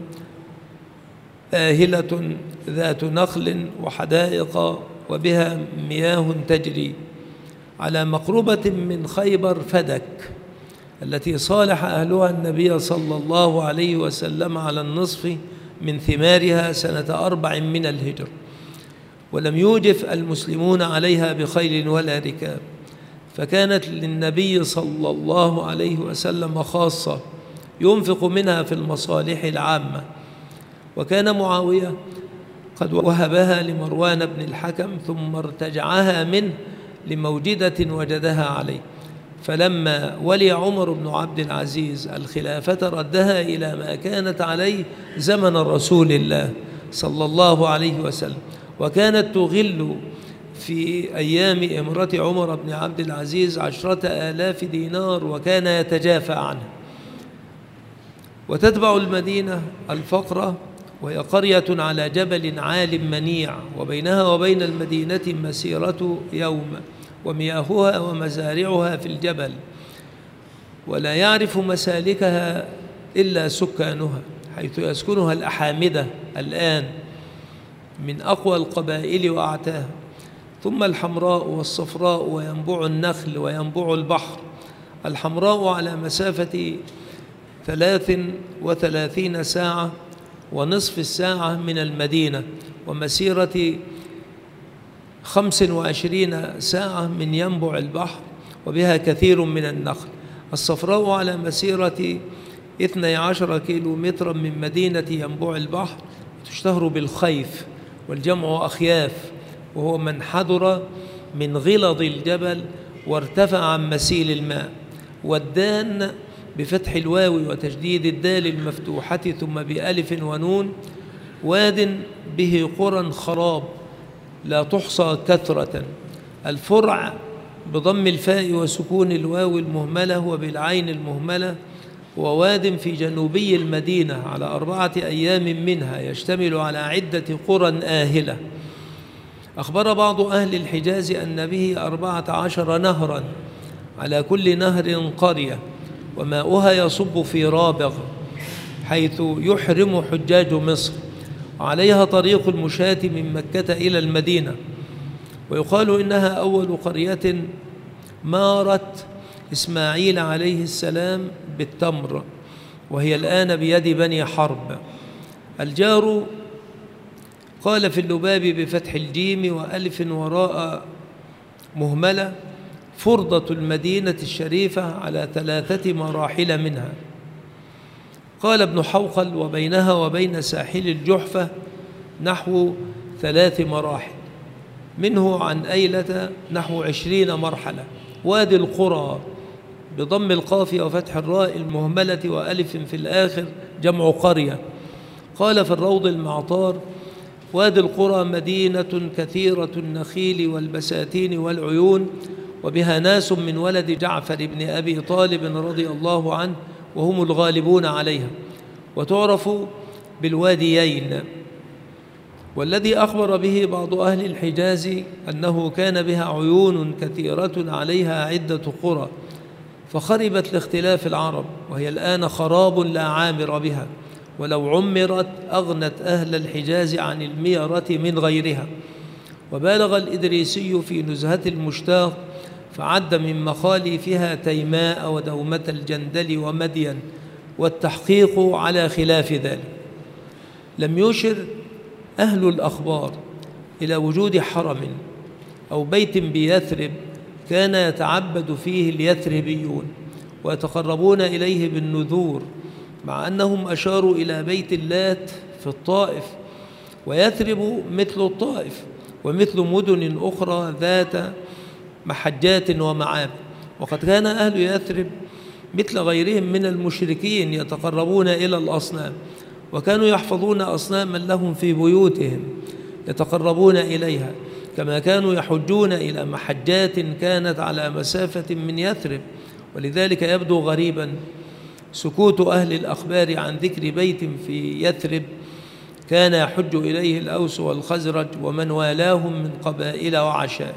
آهلة ذات نخل وحدائق، وبها مياه تجري. على مقربة من خيبر فدك التي صالح أهلها النبي صلى الله عليه وسلم على النصف من ثمارها سنة أربع من الهجر، ولم يوجف المسلمون عليها بخيل ولا ركاب، فكانت للنبي صلى الله عليه وسلم خاصة ينفق منها في المصالح العامة. وكان معاوية قد وهبها لمروان بن الحكم ثم ارتجعها منه لموجدة وجدها عليه، فلما ولي عمر بن عبد العزيز الخلافة ردها إلى ما كانت عليه زمن رسول الله صلى الله عليه وسلم، وكانت تغل في أيام إمرة عمر بن عبد العزيز عشرة آلاف دينار، وكان يتجافى عنها. وتتبع المدينة الفقرة، وهي قرية على جبل عال منيع، وبينها وبين المدينة مسيرة يوم، ومياهها ومزارعها في الجبل، ولا يعرف مسالكها إلا سكانها، حيث يسكنها الأحامدة الآن من أقوى القبائل وأعتاها، ثم الحمراء والصفراء وينبوع النخل وينبوع البحر. الحمراء على مسافة ثلاث وثلاثين ساعة ونصف الساعة من المدينة، ومسيرة خمس وعشرين ساعة من ينبوع البحر، وبها كثير من النخل. الصفراء على مسيرة اثني عشر كيلو مترا من مدينة ينبوع البحر، تشتهر بالخيف، والجمع أخياف، وهو من حضر من غلظ الجبل وارتفع عن مسيل الماء. والدان بفتح الواو وتشديد الدال المفتوحة ثم بألف ونون، واد به قرى خراب لا تحصى كثرة. الفرع بضم الفاء وسكون الواو المهملة وبالعين المهملة، وواد في جنوبي المدينة على أربعة أيام منها، يشتمل على عدة قرى آهلة. أخبر بعض أهل الحجاز أن به أربعة عشر نهرا، على كل نهر قرية، وماؤها يصب في رابغ حيث يحرم حجاج مصر، وعليها طريق المشاة من مكة إلى المدينة. ويقال إنها أول قرية مارت إسماعيل عليه السلام بالتمر، وهي الآن بيد بني حرب. الجار قال في اللباب بفتح الجيم وألف وراء مهملة، فرضة المدينة الشريفة على ثلاثة مراحل منها. قال ابن حوقل وبينها وبين ساحل الجحفة نحو ثلاث مراحل، منه عن أيلة نحو عشرين مرحلة. وادي القرى بضم القاف وفتح الراء المهملة وألف في الآخر جمع قرية. قال في الروض المعطار وادي القرى مدينة كثيرة النخيل والبساتين والعيون، وبها ناس من ولد جعفر بن أبي طالب رضي الله عنه، وهم الغالبون عليها، وتعرف بالواديين. والذي أخبر به بعض أهل الحجاز أنه كان بها عيون كثيرة عليها عدة قرى، فخربت لاختلاف العرب، وهي الآن خراب لا عامر بها، ولو عمرت أغنت أهل الحجاز عن الميرة من غيرها. وبالغ الإدريسي في نزهة المشتاق فعد من مخالفها تيماء ودومة الجندل ومدين، والتحقيق على خلاف ذلك. لم يشر أهل الأخبار إلى وجود حرم أو بيت بيثرب كان يتعبد فيه اليثربيون ويتقربون إليه بالنذور، مع أنهم أشاروا إلى بيت اللات في الطائف، ويثرب مثل الطائف ومثل مدن أخرى ذات محجات ومعابد. وقد كان أهل يثرب مثل غيرهم من المشركين يتقربون إلى الأصنام، وكانوا يحفظون أصناما لهم في بيوتهم يتقربون إليها، كما كانوا يحجون إلى محجات كانت على مسافة من يثرب. ولذلك يبدو غريبا سكوت أهل الأخبار عن ذكر بيت في يثرب كان يحج إليه الأوس والخزرج ومن والاهم من قبائل وعشائر.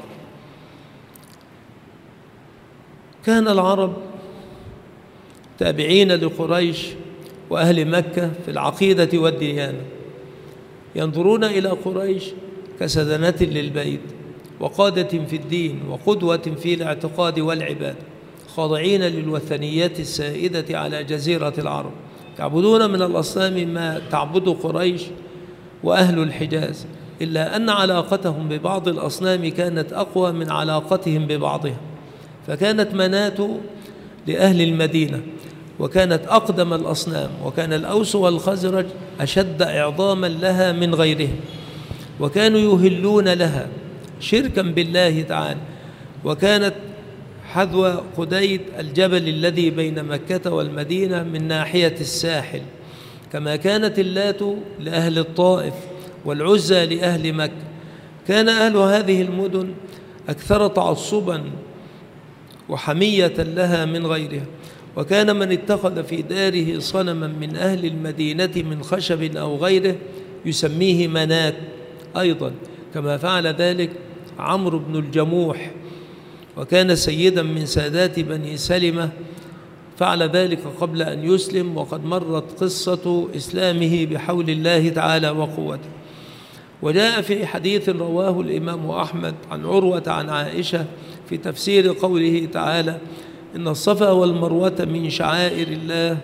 كان العرب تابعين لقريش وأهل مكة في العقيدة والديانة، ينظرون إلى قريش كسدنة للبيت وقادة في الدين وقدوة في الاعتقاد والعبادة، خاضعين للوثنيات السائدة على جزيرة العرب، يعبدون من الأصنام ما تعبد قريش وأهل الحجاز، إلا أن علاقتهم ببعض الأصنام كانت أقوى من علاقتهم ببعضها، فكانت مناة لأهل المدينة وكانت أقدم الأصنام، وكان الأوس والخزرج أشد إعظاما لها من غيرهم، وكانوا يهلون لها شركا بالله تعالى، وكانت حذو قديد الجبل الذي بين مكة والمدينة من ناحية الساحل، كما كانت اللات لأهل الطائف والعزى لأهل مكة. كان أهل هذه المدن أكثر تعصبا وحمية لها من غيرها، وكان من اتخذ في داره صنما من أهل المدينة من خشب أو غيره يسميه منات أيضا، كما فعل ذلك عمرو بن الجموح، وكان سيدا من سادات بني سلمة، فعل ذلك قبل أن يسلم، وقد مرت قصة إسلامه بحول الله تعالى وقوته. وجاء في حديث رواه الإمام أحمد عن عروة عن عائشة في تفسير قوله تعالى: إن الصفا والمروة من شعائر الله،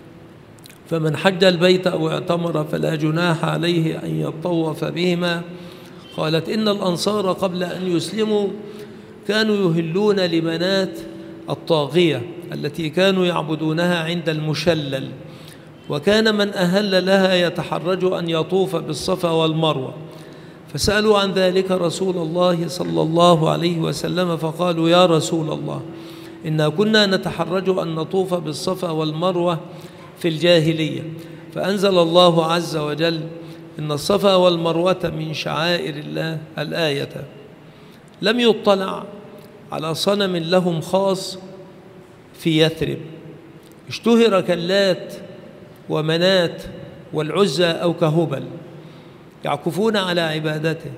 فمن حج البيت أو اعتمر فلا جناح عليه أن يطوف بهما. قالت: إن الأنصار قبل أن يسلموا كانوا يهلون لمنات الطاغية التي كانوا يعبدونها عند المشلل، وكان من أهل لها يتحرج أن يطوف بالصفا والمروة، فسألوا عن ذلك رسول الله صلى الله عليه وسلم فقالوا: يا رسول الله، إنا كنا نتحرج أن نطوف بالصفا والمروة في الجاهلية، فأنزل الله عز وجل: إن الصفا والمروة من شعائر الله الآية. لم يطلع على صنم لهم خاص في يثرب اشتهر كاللات ومنات والعزى أو كهبل، يعكفون على عبادته،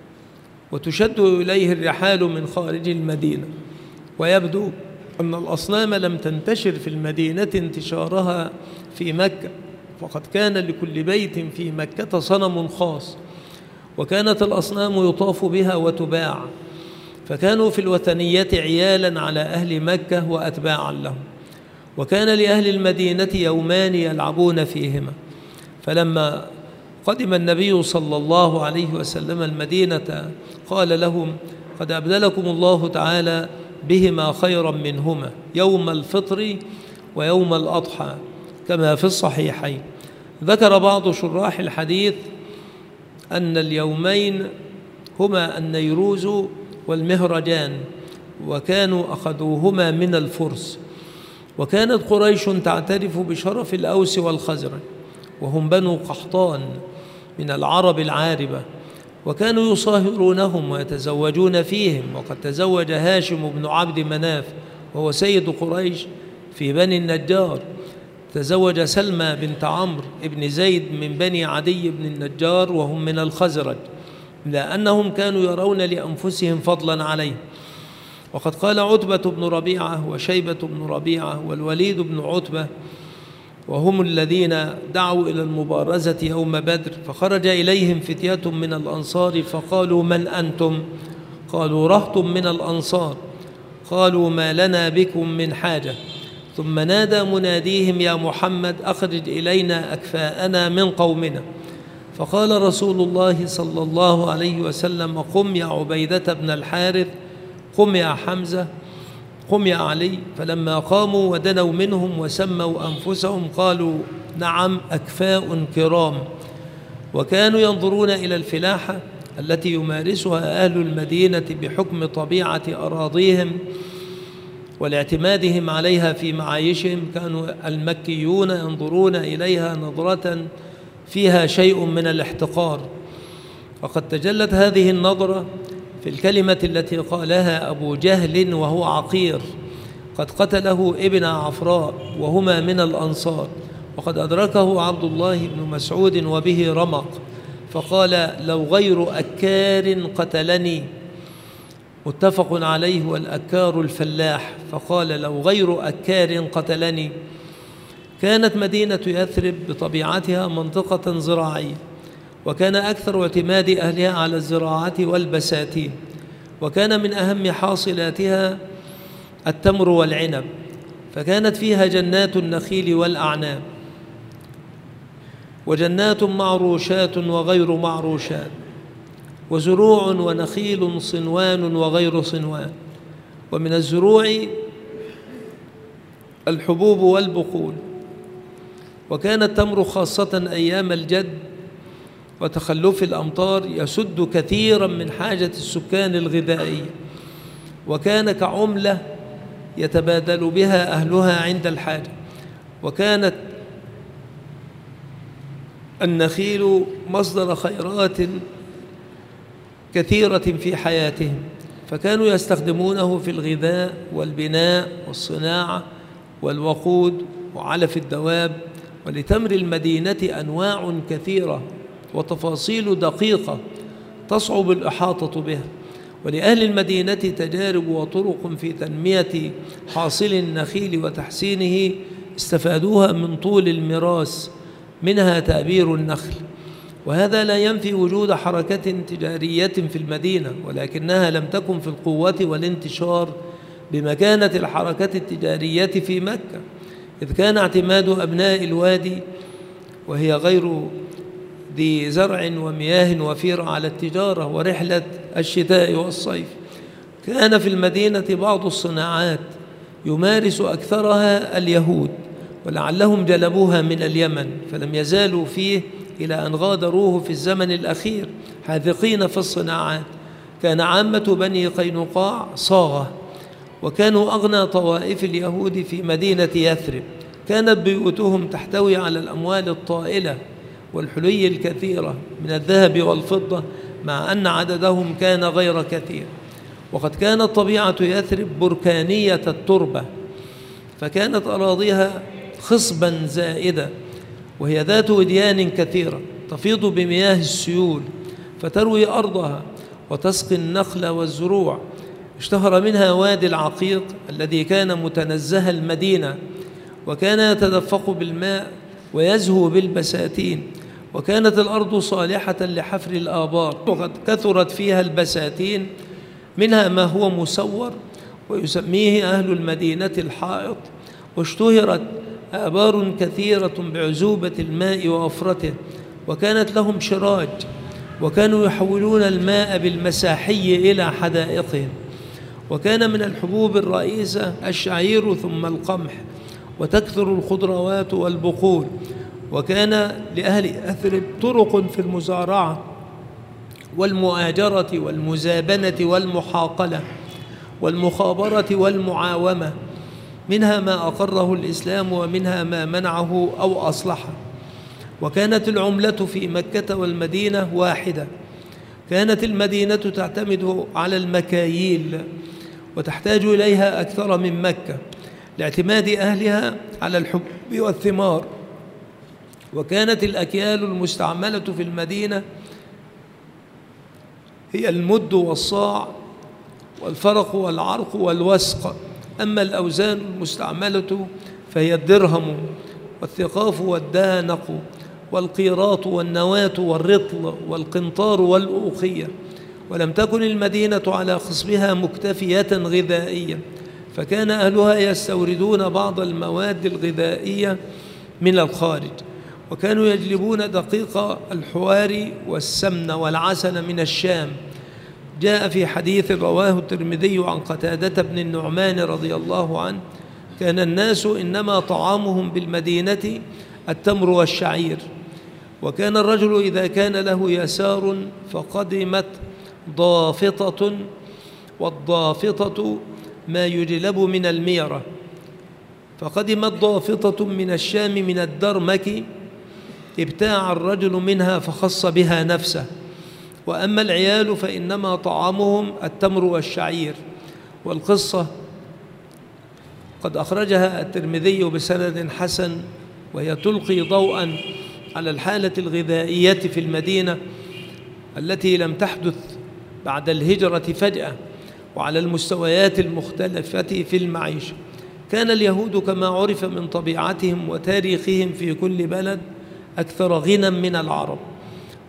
وتشد إليه الرحال من خارج المدينة، ويبدو أن الأصنام لم تنتشر في المدينة انتشارها في مكة، فقد كان لكل بيت في مكة صنم خاص، وكانت الأصنام يطاف بها وتباع، فكانوا في الوثنية عيالا على أهل مكة وأتباعا لهم، وكان لأهل المدينة يومان يلعبون فيهما. فلما قدم النبي صلى الله عليه وسلم المدينة قال لهم: قد أبدلكم الله تعالى بهما خيرا منهما، يوم الفطر ويوم الأضحى، كما في الصحيحين. ذكر بعض شراح الحديث أن اليومين هما النيروز والمهرجان، وكانوا أخذوهما من الفرس. وكانت قريش تعترف بشرف الأوس والخزرج، وهم بنو قحطان من العرب العاربة، وكانوا يصاهرونهم ويتزوجون فيهم، وقد تزوج هاشم بن عبد مناف وهو سيد قريش في بني النجار، تزوج سلمى بنت عمرو بن زيد من بني عدي بن النجار وهم من الخزرج، لأنهم كانوا يرون لأنفسهم فضلا عليه. وقد قال عتبة بن ربيعة وشيبة بن ربيعة والوليد بن عتبة، وهم الذين دعوا إلى المبارزة يوم بدر، فخرج إليهم فتية من الأنصار فقالوا: من أنتم؟ قالوا: رهط من الأنصار. قالوا: ما لنا بكم من حاجة. ثم نادى مناديهم: يا محمد، أخرج إلينا أكفاءنا من قومنا. فقال رسول الله صلى الله عليه وسلم: قم يا عبيدة بن الحارث، قم يا حمزة، قم يا علي. فلما قاموا ودنوا منهم وسموا أنفسهم قالوا: نعم، أكفاء كرام. وكانوا ينظرون إلى الفلاحة التي يمارسها أهل المدينة بحكم طبيعة أراضيهم والاعتمادهم عليها في معايشهم، كانوا المكيون ينظرون إليها نظرة فيها شيء من الاحتقار. وقد تجلت هذه النظرة في الكلمة التي قالها أبو جهل وهو عقير، قد قتله ابن عفراء وهما من الأنصار، وقد أدركه عبد الله بن مسعود وبه رمق، فقال: لو غير أكار قتلني. متفق عليه، والأكار الفلاح، فقال: لو غير أكار قتلني. كانت مدينة يثرب بطبيعتها منطقة زراعية، وكان أكثر اعتماد أهلها على الزراعة والبساتين، وكان من أهم حاصلاتها التمر والعنب، فكانت فيها جنات النخيل والأعناب، وجنات معروشات وغير معروشات، وزروع ونخيل صنوان وغير صنوان. ومن الزروع الحبوب والبقول. وكان التمر خاصة أيام الجد وتخلف الأمطار يسد كثيرا من حاجة السكان الغذائية، وكان كعملة يتبادل بها أهلها عند الحاجة. وكانت النخيل مصدر خيرات كثيرة في حياتهم، فكانوا يستخدمونه في الغذاء والبناء والصناعة والوقود وعلف الدواب. ولتمر المدينة أنواع كثيرة وتفاصيل دقيقة تصعب الإحاطة بها، ولأهل المدينة تجارب وطرق في تنمية حاصل النخيل وتحسينه استفادوها من طول الميراث، منها تأبير النخل. وهذا لا ينفي وجود حركة تجارية في المدينة، ولكنها لم تكن في القوة والانتشار بمكانة الحركة التجارية في مكة، إذ كان اعتماد أبناء الوادي وهي غير ذي زرع ومياه وفيرة على التجارة ورحلة الشتاء والصيف. كان في المدينة بعض الصناعات يمارس أكثرها اليهود، ولعلهم جلبوها من اليمن، فلم يزالوا فيه إلى أن غادروه في الزمن الأخير حاذقين في الصناعات. كان عامة بني قينقاع صاغة، وكانوا أغنى طوائف اليهود في مدينة يثرب. كانت بيوتهم تحتوي على الأموال الطائلة والحلي الكثيرة من الذهب والفضة، مع أن عددهم كان غير كثير. وقد كانت طبيعة يثرب بركانية التربة، فكانت أراضيها خصبا زائدة، وهي ذات وديان كثيرة تفيض بمياه السيول فتروي أرضها وتسقي النخل والزروع. اشتهر منها وادي العقيق الذي كان متنزه المدينة، وكان يتدفق بالماء ويزهو بالبساتين، وكانت الأرض صالحة لحفر الآبار، وقد كثرت فيها البساتين، منها ما هو مسور ويسميه أهل المدينة الحائط. واشتهرت آبار كثيرة بعذوبة الماء ووفرته، وكانت لهم شراج، وكانوا يحولون الماء بالمساحي إلى حدائقهم. وكان من الحبوب الرئيسة الشعير ثم القمح، وتكثر الخضروات والبقول. وكان لأهل يثرب طرق في المزارعة والمؤاجرة والمزابنة والمحاقلة والمخابرة والمعاومة، منها ما أقره الإسلام ومنها ما منعه أو أصلحه. وكانت العملة في مكة والمدينة واحدة. كانت المدينة تعتمد على المكاييل وتحتاج إليها أكثر من مكة لاعتماد أهلها على الحبوب والثمار. وكانت الأكيال المستعملة في المدينة هي المد والصاع والفرق والعرق والوسق، أما الأوزان المستعملة فهي الدرهم والثقاف والدانق والقيراط والنواة والرطل والقنطار والأوخية. ولم تكن المدينة على خصبها مكتفية غذائيا، فكان أهلها يستوردون بعض المواد الغذائية من الخارج، وكانوا يجلبون دقيق الحواري والسمن والعسل من الشام. جاء في حديث رواه الترمذي عن قتادة بن النعمان رضي الله عنه: كان الناس إنما طعامهم بالمدينة التمر والشعير. وكان الرجل إذا كان له يسار فقدمت ضافطة، والضافطة ما يجلب من الميرة، فقدمت ضافطة من الشام من الدرمك، ابتاع الرجل منها فخص بها نفسه. وأما العيال فإنما طعامهم التمر والشعير. والقصة قد أخرجها الترمذي بسند حسن، وهي تلقي ضوءا على الحالة الغذائية في المدينة التي لم تحدث بعد الهجرة فجأة، وعلى المستويات المختلفة في المعيشة. كان اليهود كما عرف من طبيعتهم وتاريخهم في كل بلد أكثر غنى من العرب،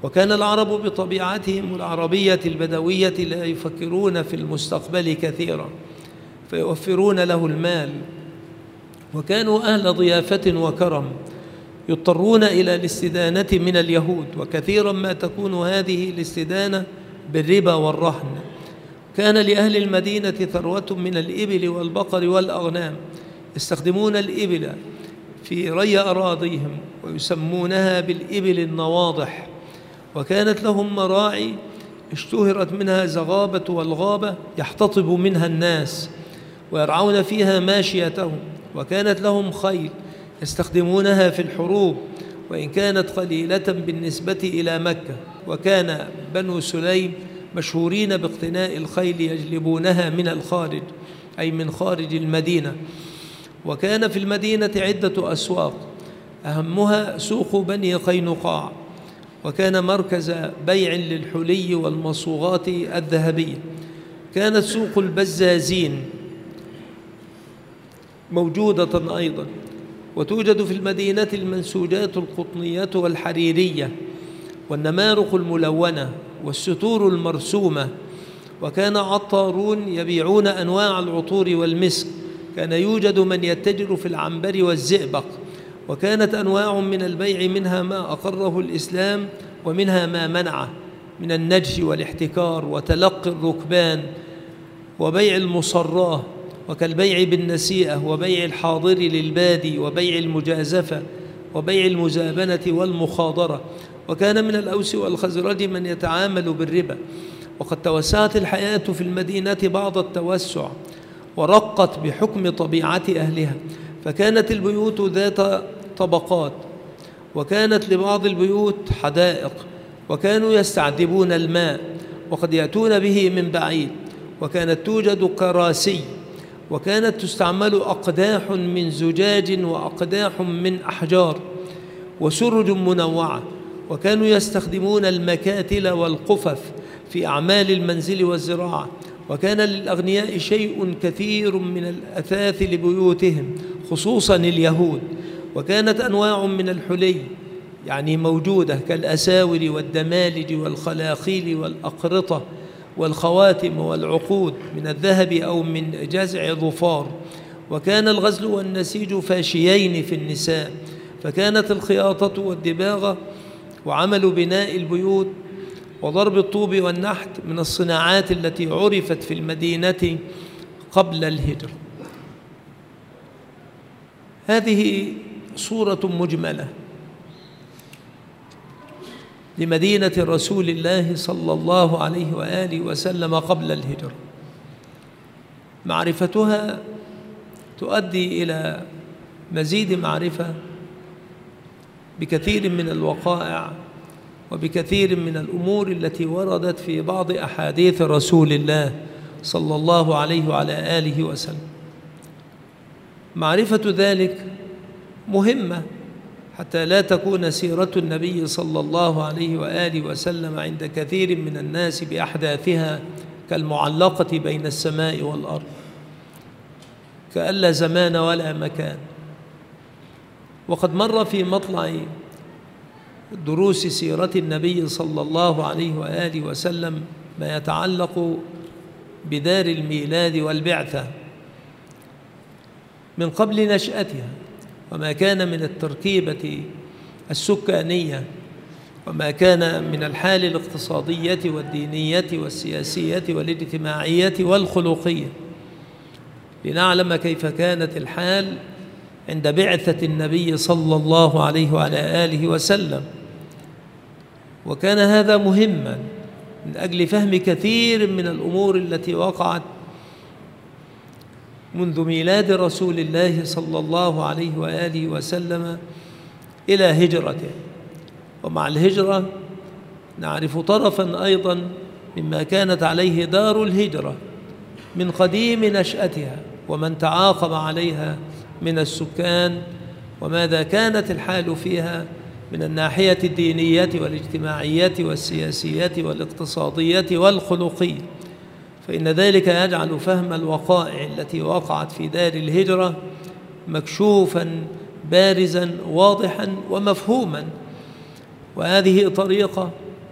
وكان العرب بطبيعتهم العربية البدوية لا يفكرون في المستقبل كثيرا فيوفرون له المال، وكانوا أهل ضيافة وكرم يضطرون إلى الاستدانة من اليهود، وكثيرا ما تكون هذه الاستدانة بالربا والرهن. كان لأهل المدينة ثروة من الإبل والبقر والأغنام، يستخدمون الإبل في ري أراضيهم ويسمونها بالإبل النواضح، وكانت لهم مراعي اشتهرت منها زغابة والغابة يحتطب منها الناس ويرعون فيها ماشيتهم، وكانت لهم خيل يستخدمونها في الحروب وإن كانت قليلة بالنسبة إلى مكة، وكان بنو سليم مشهورين باقتناء الخيل يجلبونها من الخارج أي من خارج المدينة. وكان في المدينة عدة أسواق أهمها سوق بني قينقاع، وكان مركز بيع للحلي والمصوغات الذهبية. كانت سوق البزازين موجودة أيضا، وتوجد في المدينة المنسوجات القطنية والحريرية والنمارق الملونة والستور المرسومة. وكان عطارون يبيعون أنواع العطور والمسك، كان يوجد من يتجر في العنبر والزئبق، وكانت أنواع من البيع منها ما أقره الإسلام ومنها ما منعه من النجش والاحتكار وتلقي الركبان وبيع المصراه، وكالبيع بالنسيئة وبيع الحاضر للبادي وبيع المجازفة وبيع المزابنة والمخاضرة. وكان من الأوس والخزرج من يتعامل بالربا. وقد توسعت الحياة في المدينة بعض التوسع ورقت بحكم طبيعة أهلها، فكانت البيوت ذات طبقات، وكانت لبعض البيوت حدائق، وكانوا يستعذبون الماء وقد يأتون به من بعيد، وكانت توجد كراسي، وكانت تستعمل أقداح من زجاج وأقداح من أحجار وسرج منوعة، وكانوا يستخدمون المكاتل والقفف في أعمال المنزل والزراعة. وكان للأغنياء شيء كثير من الأثاث لبيوتهم خصوصا اليهود، وكانت أنواع من الحلي يعني موجودة كالأساور والدمالج والخلاخيل والأقرطة والخواتم والعقود من الذهب أو من جزع ظفار. وكان الغزل والنسيج فاشيين في النساء، فكانت الخياطة والدباغة وعمل بناء البيوت وضرب الطوب والنحت من الصناعات التي عرفت في المدينة قبل الهجرة. هذه صورة مجملة لمدينة رسول الله صلى الله عليه وآله وسلم قبل الهجرة. معرفتها تؤدي إلى مزيد معرفة بكثير من الوقائع وبكثير من الأمور التي وردت في بعض أحاديث رسول الله صلى الله عليه وعلى آله وسلم. معرفة ذلك مهمة حتى لا تكون سيرة النبي صلى الله عليه وآله وسلم عند كثير من الناس بأحداثها كالمعلقة بين السماء والأرض، كأن لا زمان ولا مكان. وقد مر في مطلع دروس سيرة النبي صلى الله عليه وآله وسلم ما يتعلق بدار الميلاد والبعثة من قبل نشأتها، وما كان من التركيبة السكانية، وما كان من الحال الاقتصادية والدينية والسياسية والاجتماعية والخلقية، لنعلم كيف كانت الحال عند بعثة النبي صلى الله عليه وعلى آله وسلم. وكان هذا مهما من أجل فهم كثير من الأمور التي وقعت منذ ميلاد رسول الله صلى الله عليه وآله وسلم إلى هجرته. ومع الهجرة نعرف طرفا أيضا مما كانت عليه دار الهجرة من قديم نشأتها ومن تعاقب عليها من السكان، وماذا كانت الحال فيها من الناحية الدينية والاجتماعية والسياسية والاقتصادية والخلقية. فإن ذلك يجعل فهم الوقائع التي وقعت في دار الهجرة مكشوفا بارزا واضحا ومفهوما. وهذه طريقة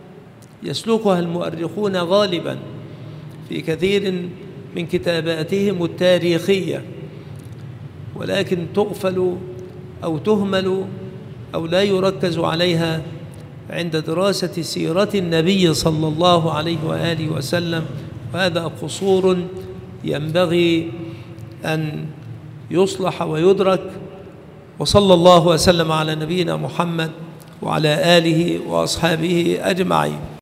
يسلكها المؤرخون غالبا في كثير من كتاباتهم التاريخية، ولكن تغفل أو تهمل أو لا يركز عليها عند دراسة سيرة النبي صلى الله عليه وآله وسلم، وهذا قصور ينبغي أن يصلح ويدرك. وصلى الله وسلم على نبينا محمد وعلى آله وأصحابه أجمعين.